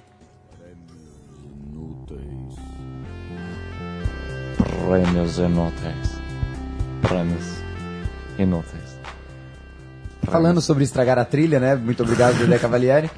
Prêmios inúteis. Prêmios inúteis. Falando sobre estragar a trilha, né? Muito obrigado, Dedé Cavalieri.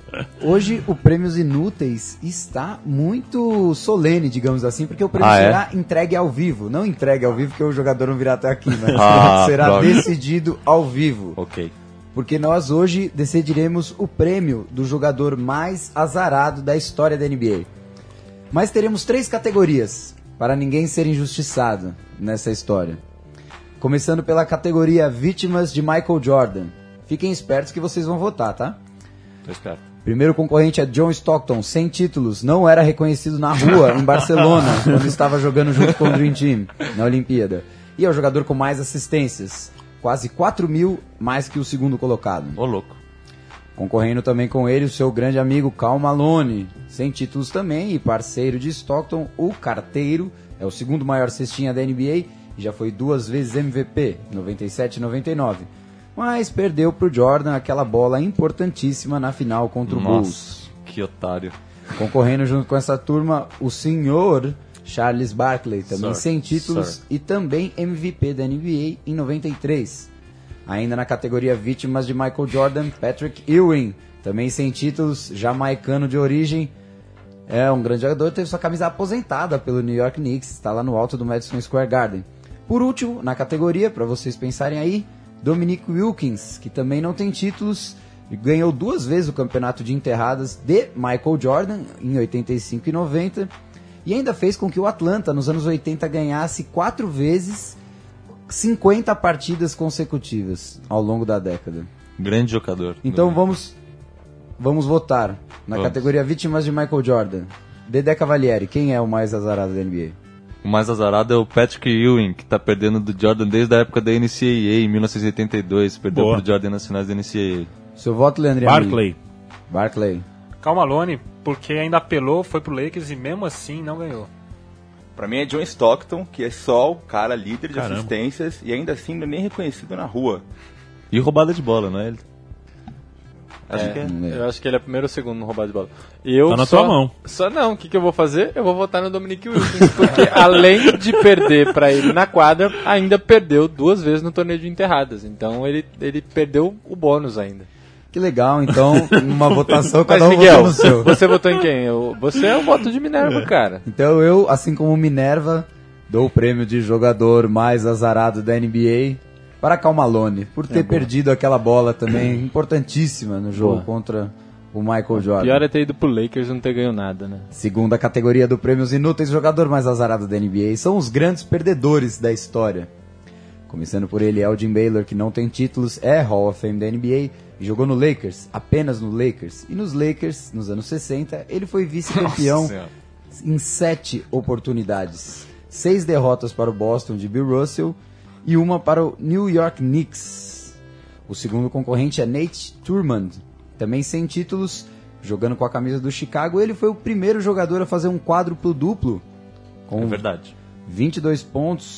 Hoje o Prêmios Inúteis está muito solene, digamos assim, porque o prêmio Ah, é? será entregue ao vivo. Não entregue ao vivo, porque o jogador não virá até aqui, mas Ah, será droga. decidido ao vivo. Ok. Porque nós hoje decidiremos o prêmio do jogador mais azarado da história da N B A. Mas teremos três categorias, para ninguém ser injustiçado nessa história. Começando pela categoria Vítimas de Michael Jordan. Fiquem espertos que vocês vão votar, tá? Tô esperto. Primeiro concorrente é John Stockton, sem títulos, não era reconhecido na rua, em Barcelona, quando estava jogando junto com o Dream Team, na Olimpíada. E é o jogador com mais assistências, quase quatro mil mais que o segundo colocado. Ô, louco. Concorrendo também com ele o seu grande amigo Karl Malone, sem títulos também, e parceiro de Stockton, o Carteiro, é o segundo maior cestinha da N B A, e já foi duas vezes M V P, noventa e sete e noventa e nove. Mas perdeu pro Jordan aquela bola importantíssima na final contra o Bulls. Nossa, que otário. Concorrendo junto com essa turma, o senhor Charles Barkley, também Sir. sem títulos, Sir. e também M V P da N B A em noventa e três. Ainda na categoria Vítimas de Michael Jordan, Patrick Ewing, também sem títulos, jamaicano de origem. É um grande jogador, teve sua camisa aposentada pelo New York Knicks, está lá no alto do Madison Square Garden. Por último, na categoria, para vocês pensarem aí, Dominique Wilkins, que também não tem títulos, e ganhou duas vezes o campeonato de enterradas de Michael Jordan, em oitenta e cinco e noventa, e ainda fez com que o Atlanta, nos anos oitenta, ganhasse quatro vezes cinquenta partidas consecutivas ao longo da década. Grande jogador. Então vamos, vamos votar na Vamos. categoria Vítimas de Michael Jordan. Dedé Cavalieri, quem é o mais azarado da N B A? O mais azarado é o Patrick Ewing, que tá perdendo do Jordan desde a época da N C A A, em mil novecentos e oitenta e dois. Perdeu Boa. pro Jordan nas finais da N C A Seu voto, Leandro? Barkley. Barkley. Karl Malone, porque ainda apelou, foi pro Lakers e mesmo assim não ganhou. Pra mim é John Stockton, que é só o cara líder de Caramba. assistências e ainda assim não é nem reconhecido na rua. A. E roubada de bola, não é ele? Acho É, que é. Eu acho que ele é primeiro ou segundo no roubado de bola. E eu Tá na só, tua mão. Só não, o que, que eu vou fazer? Eu vou votar no Dominique Wilkins, porque além de perder pra ele na quadra, ainda perdeu duas vezes no torneio de enterradas. Então ele, ele perdeu o bônus ainda. Que legal, então, numa votação, Mas cada um Miguel, votou no seu. você votou em quem? Eu, você é o voto de Minerva, cara. Então eu, assim como Minerva, dou o prêmio de jogador mais azarado da N B A para Karl Malone, por ter É, boa. perdido aquela bola também importantíssima no jogo Boa. contra o Michael Jordan. Pior é ter ido pro Lakers e não ter ganho nada, né? Segunda categoria do Prêmios Inúteis, jogador mais azarado da N B A, são os grandes perdedores da história. Começando por ele, Elgin Baylor, que não tem títulos, é Hall of Fame da N B A e jogou no Lakers, apenas no Lakers. E nos Lakers, nos anos sessenta, ele foi vice-campeão Nossa Senhora. em sete oportunidades. Seis derrotas para o Boston de Bill Russell e uma para o New York Knicks. O segundo concorrente é Nate Thurmond, também sem títulos, jogando com a camisa do Chicago. Ele foi o primeiro jogador a fazer um quádruplo duplo, com É verdade. vinte e dois pontos,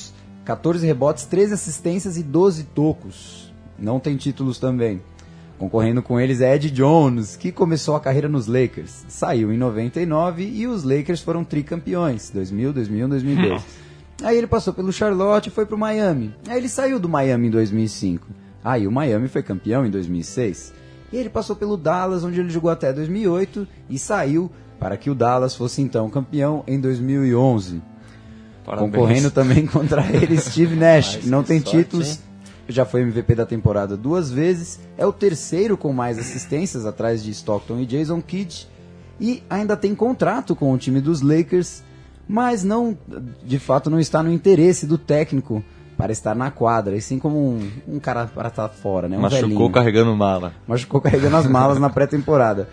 catorze rebotes, treze assistências e doze tocos. Não tem títulos também. Concorrendo com eles é Ed Jones, que começou a carreira nos Lakers. Saiu em noventa e nove e os Lakers foram tricampeões, dois mil, dois mil um, dois mil e dois. Aí ele passou pelo Charlotte e foi pro Miami. Aí ele saiu do Miami em dois mil e cinco. Aí o Miami foi campeão em dois mil e seis. E ele passou pelo Dallas, onde ele jogou até dois mil e oito e saiu para que o Dallas fosse então campeão em dois mil e onze. Parabéns. Concorrendo também contra ele Steve Nash, que não tem sorte, títulos, hein? Já foi M V P da temporada duas vezes, é o terceiro com mais assistências, atrás de Stockton e Jason Kidd, e ainda tem contrato com o time dos Lakers, mas não, de fato não está no interesse do técnico para estar na quadra, e sim como um, um cara para estar fora, né? Um Machucou velhinho. carregando mala. Machucou carregando as malas na pré-temporada.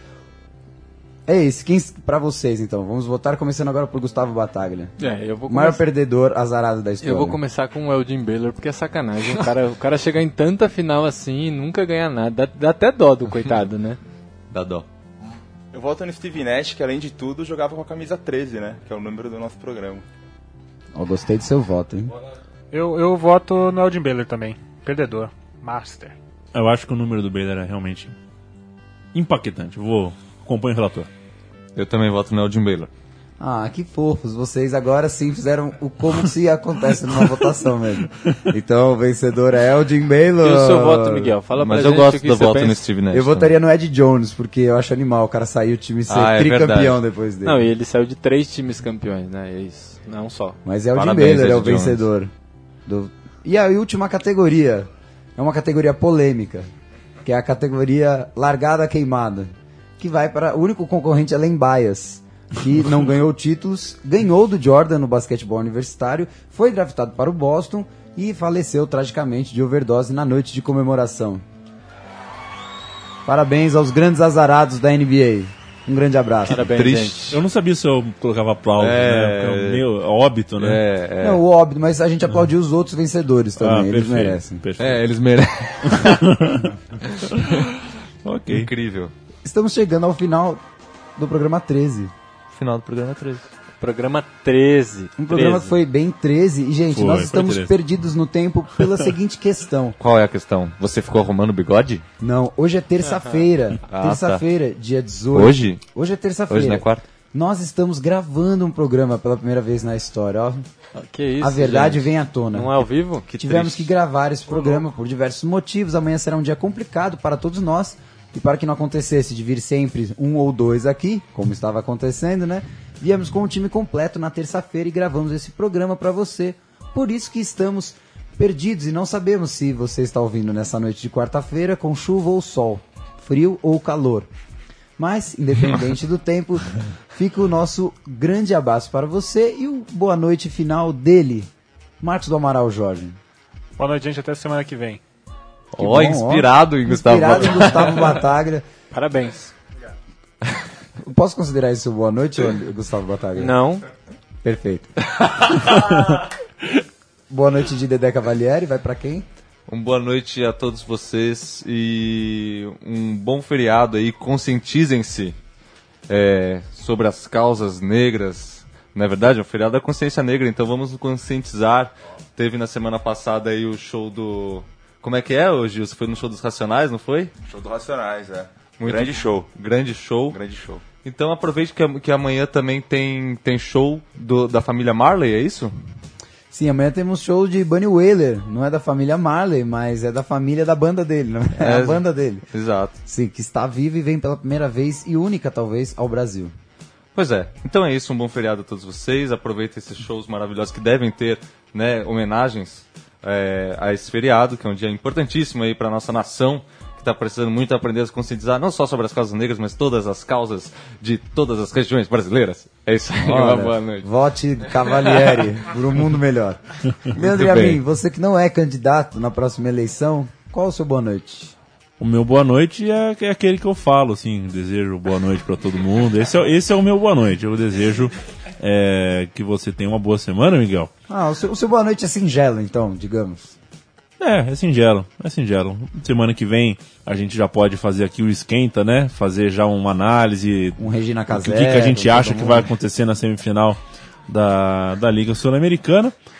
É isso, quem para vocês então? Vamos votar, começando agora por Gustavo Bataglia. É, eu vou maior começar... perdedor azarado da história. Eu vou começar com o Elgin Baylor, porque é sacanagem. O cara, o cara chegar em tanta final assim e nunca ganhar nada. Dá, dá até dó do coitado, né? Dá dó. Eu voto no Steve Nash, que além de tudo jogava com a camisa treze, né? Que é o número do nosso programa. Ó, gostei do seu voto, hein? Eu, eu voto no Elgin Baylor também. Perdedor. Master. Eu acho que o número do Baylor é realmente impactante. Vou... Acompanhe o relator. Eu também voto no Elgin Baylor. Ah, que fofos. Vocês agora sim fizeram o como se acontece numa votação mesmo. Então, o vencedor é Elgin Baylor. E o seu voto, Miguel? Fala pra Mas gente eu gosto o que do você voto pensa. no Steve Nash. Eu votaria no Ed Jones, porque eu acho animal o cara sair e o time ser Ah, é tricampeão verdade. depois dele. Não, e ele saiu de três times campeões, né? É isso. Não só. Mas Elgin Parabéns, Baylor é o Ed Jones. vencedor. Do... E a última categoria é uma categoria polêmica, que é a categoria largada queimada, que vai para o único concorrente é Len Bias, que não ganhou títulos, ganhou do Jordan no basquetebol universitário, foi draftado para o Boston e faleceu tragicamente de overdose na noite de comemoração. Parabéns aos grandes azarados da N B A. Um grande abraço. Parabéns, triste. gente. Eu não sabia se eu colocava aplausos, É. né? Porque é meio óbito, né? É, é. Não, o óbvio, mas a gente aplaudiu os outros vencedores também, Ah, eles perfeito, merecem. perfeito. É, eles merecem. Ok. Incrível. Estamos chegando ao final do programa treze. Final do programa treze. Programa treze. Um programa treze. que foi bem treze. E, gente, Foi, nós foi estamos treze. perdidos no tempo pela seguinte questão. Qual é a questão? Você ficou arrumando o bigode? Não, hoje é terça-feira. Ah, terça-feira, dia dezoito. Hoje? Hoje é terça-feira. Hoje não é quarta? Nós estamos gravando um programa pela primeira vez na história. Ó. Que isso, A verdade gente? vem à tona. Não é ao vivo? Que Tivemos triste. que gravar esse programa por diversos motivos. Amanhã será um dia complicado para todos nós. E para que não acontecesse de vir sempre um ou dois aqui, como estava acontecendo, né? Viemos com o time completo na terça-feira e gravamos esse programa para você. Por isso que estamos perdidos e não sabemos se você está ouvindo nessa noite de quarta-feira com chuva ou sol, frio ou calor. Mas, independente do tempo, fica o nosso grande abraço para você e o boa noite final dele, Marcos do Amaral Jorge. Boa noite, gente. Até semana que vem. Que Ó, bom, inspirado ó. em Gustavo Inspirado em Gustavo Bataglia. Parabéns. Posso considerar isso boa noite, ô, Gustavo Bataglia? Não. Perfeito. Boa noite de Dedé Cavalieri, vai pra quem? Um boa noite a todos vocês e um bom feriado aí. Conscientizem-se é, sobre as causas negras. Na verdade, é um feriado da consciência negra, então vamos nos conscientizar. Teve na semana passada aí o show do... Como é que é, ô Gil? Você foi no show dos Racionais, não foi? Show do Racionais, é. Muito- Grande show. Grande show. Grande show. Então aproveite que, que amanhã também tem, tem show do- da família Marley, é isso? Sim, amanhã temos show de Bunny Wailer. Não é da família Marley, mas é da família da banda dele, não é? É É, a banda dele. Exato. Sim, que está viva e vem pela primeira vez e única, talvez, ao Brasil. Pois é, então é isso, um bom feriado a todos vocês, aproveitem esses shows maravilhosos que devem ter, né, homenagens é, a esse feriado, que é um dia importantíssimo aí para nossa nação, que está precisando muito aprender a se conscientizar, não só sobre as causas negras, mas todas as causas de todas as regiões brasileiras. É isso aí, uma Olha, boa noite. vote Cavalieri por um mundo melhor. Leandro bem. Yamin, você que não é candidato na próxima eleição, qual o seu boa noite? O meu boa noite é, é aquele que eu falo, assim, desejo boa noite pra todo mundo. Esse é, esse é o meu boa noite. Eu desejo é, que você tenha uma boa semana, Miguel. Ah, o seu, o seu boa noite é singelo, então, digamos. É, é singelo, é singelo. Semana que vem a gente já pode fazer aqui o esquenta, né? Fazer já uma análise. Um Regina O que, Casé. que a gente todo acha que mundo. vai acontecer na semifinal da, da Liga Sul-Americana.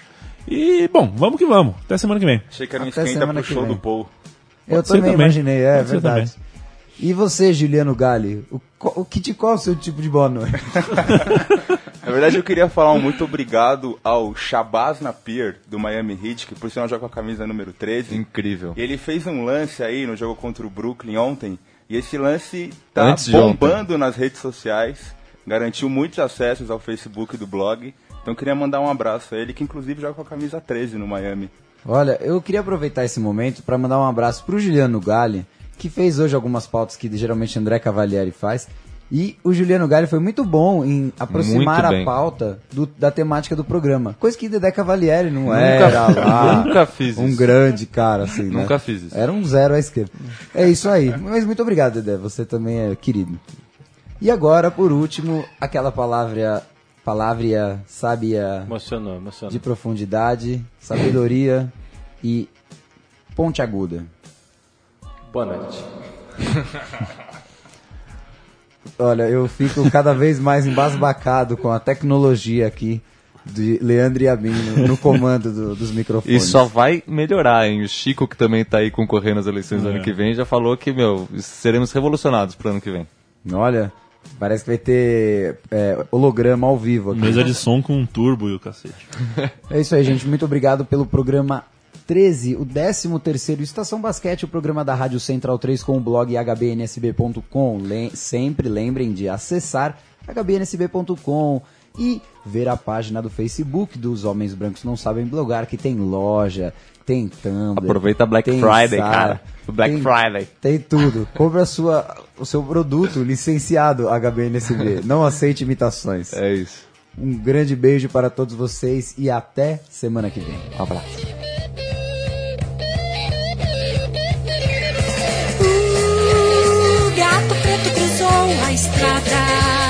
E, bom, vamos que vamos. Até semana que vem. Achei que era um Até esquenta semana pro que show vem. do Paul. Eu Pode ser também, também. imaginei, é Pode ser verdade. E você, Juliano Galli, o, co- o que de qual é o seu tipo de boa noite? Na verdade, eu queria falar um muito obrigado ao Shabazz Napier, do Miami Heat, que por sinal joga com a camisa número treze. Incrível. E ele fez um lance aí no jogo contra o Brooklyn ontem, e esse lance tá Antes de bombando nas redes sociais, garantiu muitos acessos ao Facebook do blog. Então eu queria mandar um abraço a ele, que inclusive joga com a camisa treze no Miami. Olha, eu queria aproveitar esse momento para mandar um abraço pro Juliano Galli, que fez hoje algumas pautas que geralmente André Cavalieri faz. E o Juliano Galli foi muito bom em aproximar Muito a bem. pauta do- da temática do programa. Coisa que Dedé Cavalieri não Nunca- era lá. nunca fiz Um isso. grande cara, assim, né? Nunca fiz isso. Era um zero à esquerda. É isso aí. Mas muito obrigado, Dedé. Você também é querido. E agora, por último, aquela palavra, palavra sábia Emocionou, emocionou. de profundidade, sabedoria e ponte aguda. Boa noite. Olha, eu fico cada vez mais embasbacado com a tecnologia aqui de Leandro e Amin no, no comando do- dos E microfones. só vai melhorar, hein? O Chico, que também tá aí concorrendo às eleições do É. ano que vem, já falou que, meu, seremos revolucionados pro ano que vem. Olha, parece que vai ter é, holograma ao vivo aqui. Mesa de som com um turbo e o cacete. É isso aí, gente. Muito obrigado pelo programa treze, o décimo terceiro Estação Basquete, o programa da Rádio Central três com o blog h b n s b ponto com. Lem- sempre lembrem de acessar h b n s b ponto com e ver a página do Facebook dos Homens Brancos Não Sabem Blogar, que tem loja, tem Tumblr. Aproveita Black tem Friday, site, cara. O Black tem- Friday. Tem tudo. Compre a sua, o seu produto licenciado H B N S B. Não aceite imitações. É isso. Um grande beijo para todos vocês e até semana que vem. Um abraço. O gato preto cruzou a estrada,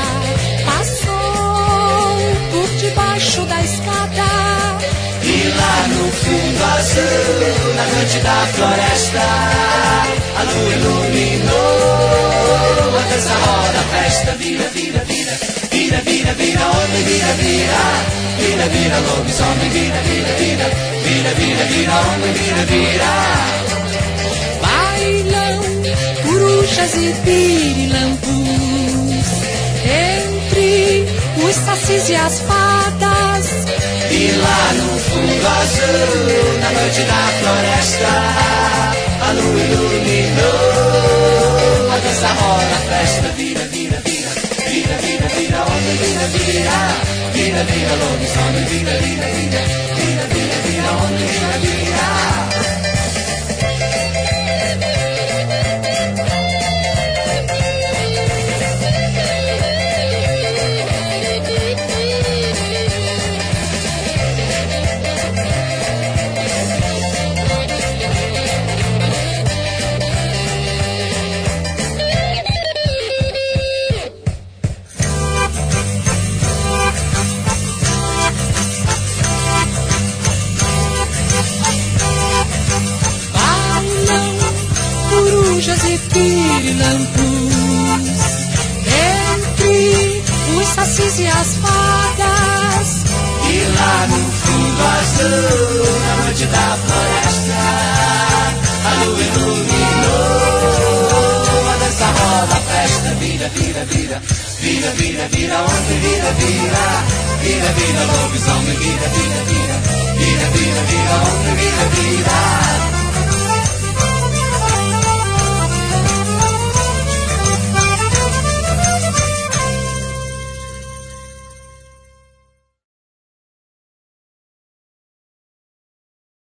passou por debaixo da escada. E lá no fundo azul, na noite da floresta, a lua iluminou a dança, roda, a festa, vira, vira, vira, vira, vira, vira, homem, vira, vira, vira, vira, lobisomem, vira, vira, vira, vira, vira, vira, homem, vira, vira. Bailam corujas e pirilampus entre os sacis e as fadas. E lá no fundo azul, na noite da floresta, a lua iluminou a dança, roda, a festa, vira, vira, vira, vira, vira, vira, homem, vira, vira, vira, vira, lobisomem, vira, vira, vira, vira, vira, vira, homem, vira, vira. Bailam corujas e pirilampus entre os sacis e as fadas. E lá no fundo azul, na noite da floresta, a lua iluminou a dança, roda, a festa, vira, vira, vira, vira, vira, vira, ontem, vira, vira, vira, vira, lobisomem, vira, vira, vira, vira, vira, vira, ontem, vira, vira.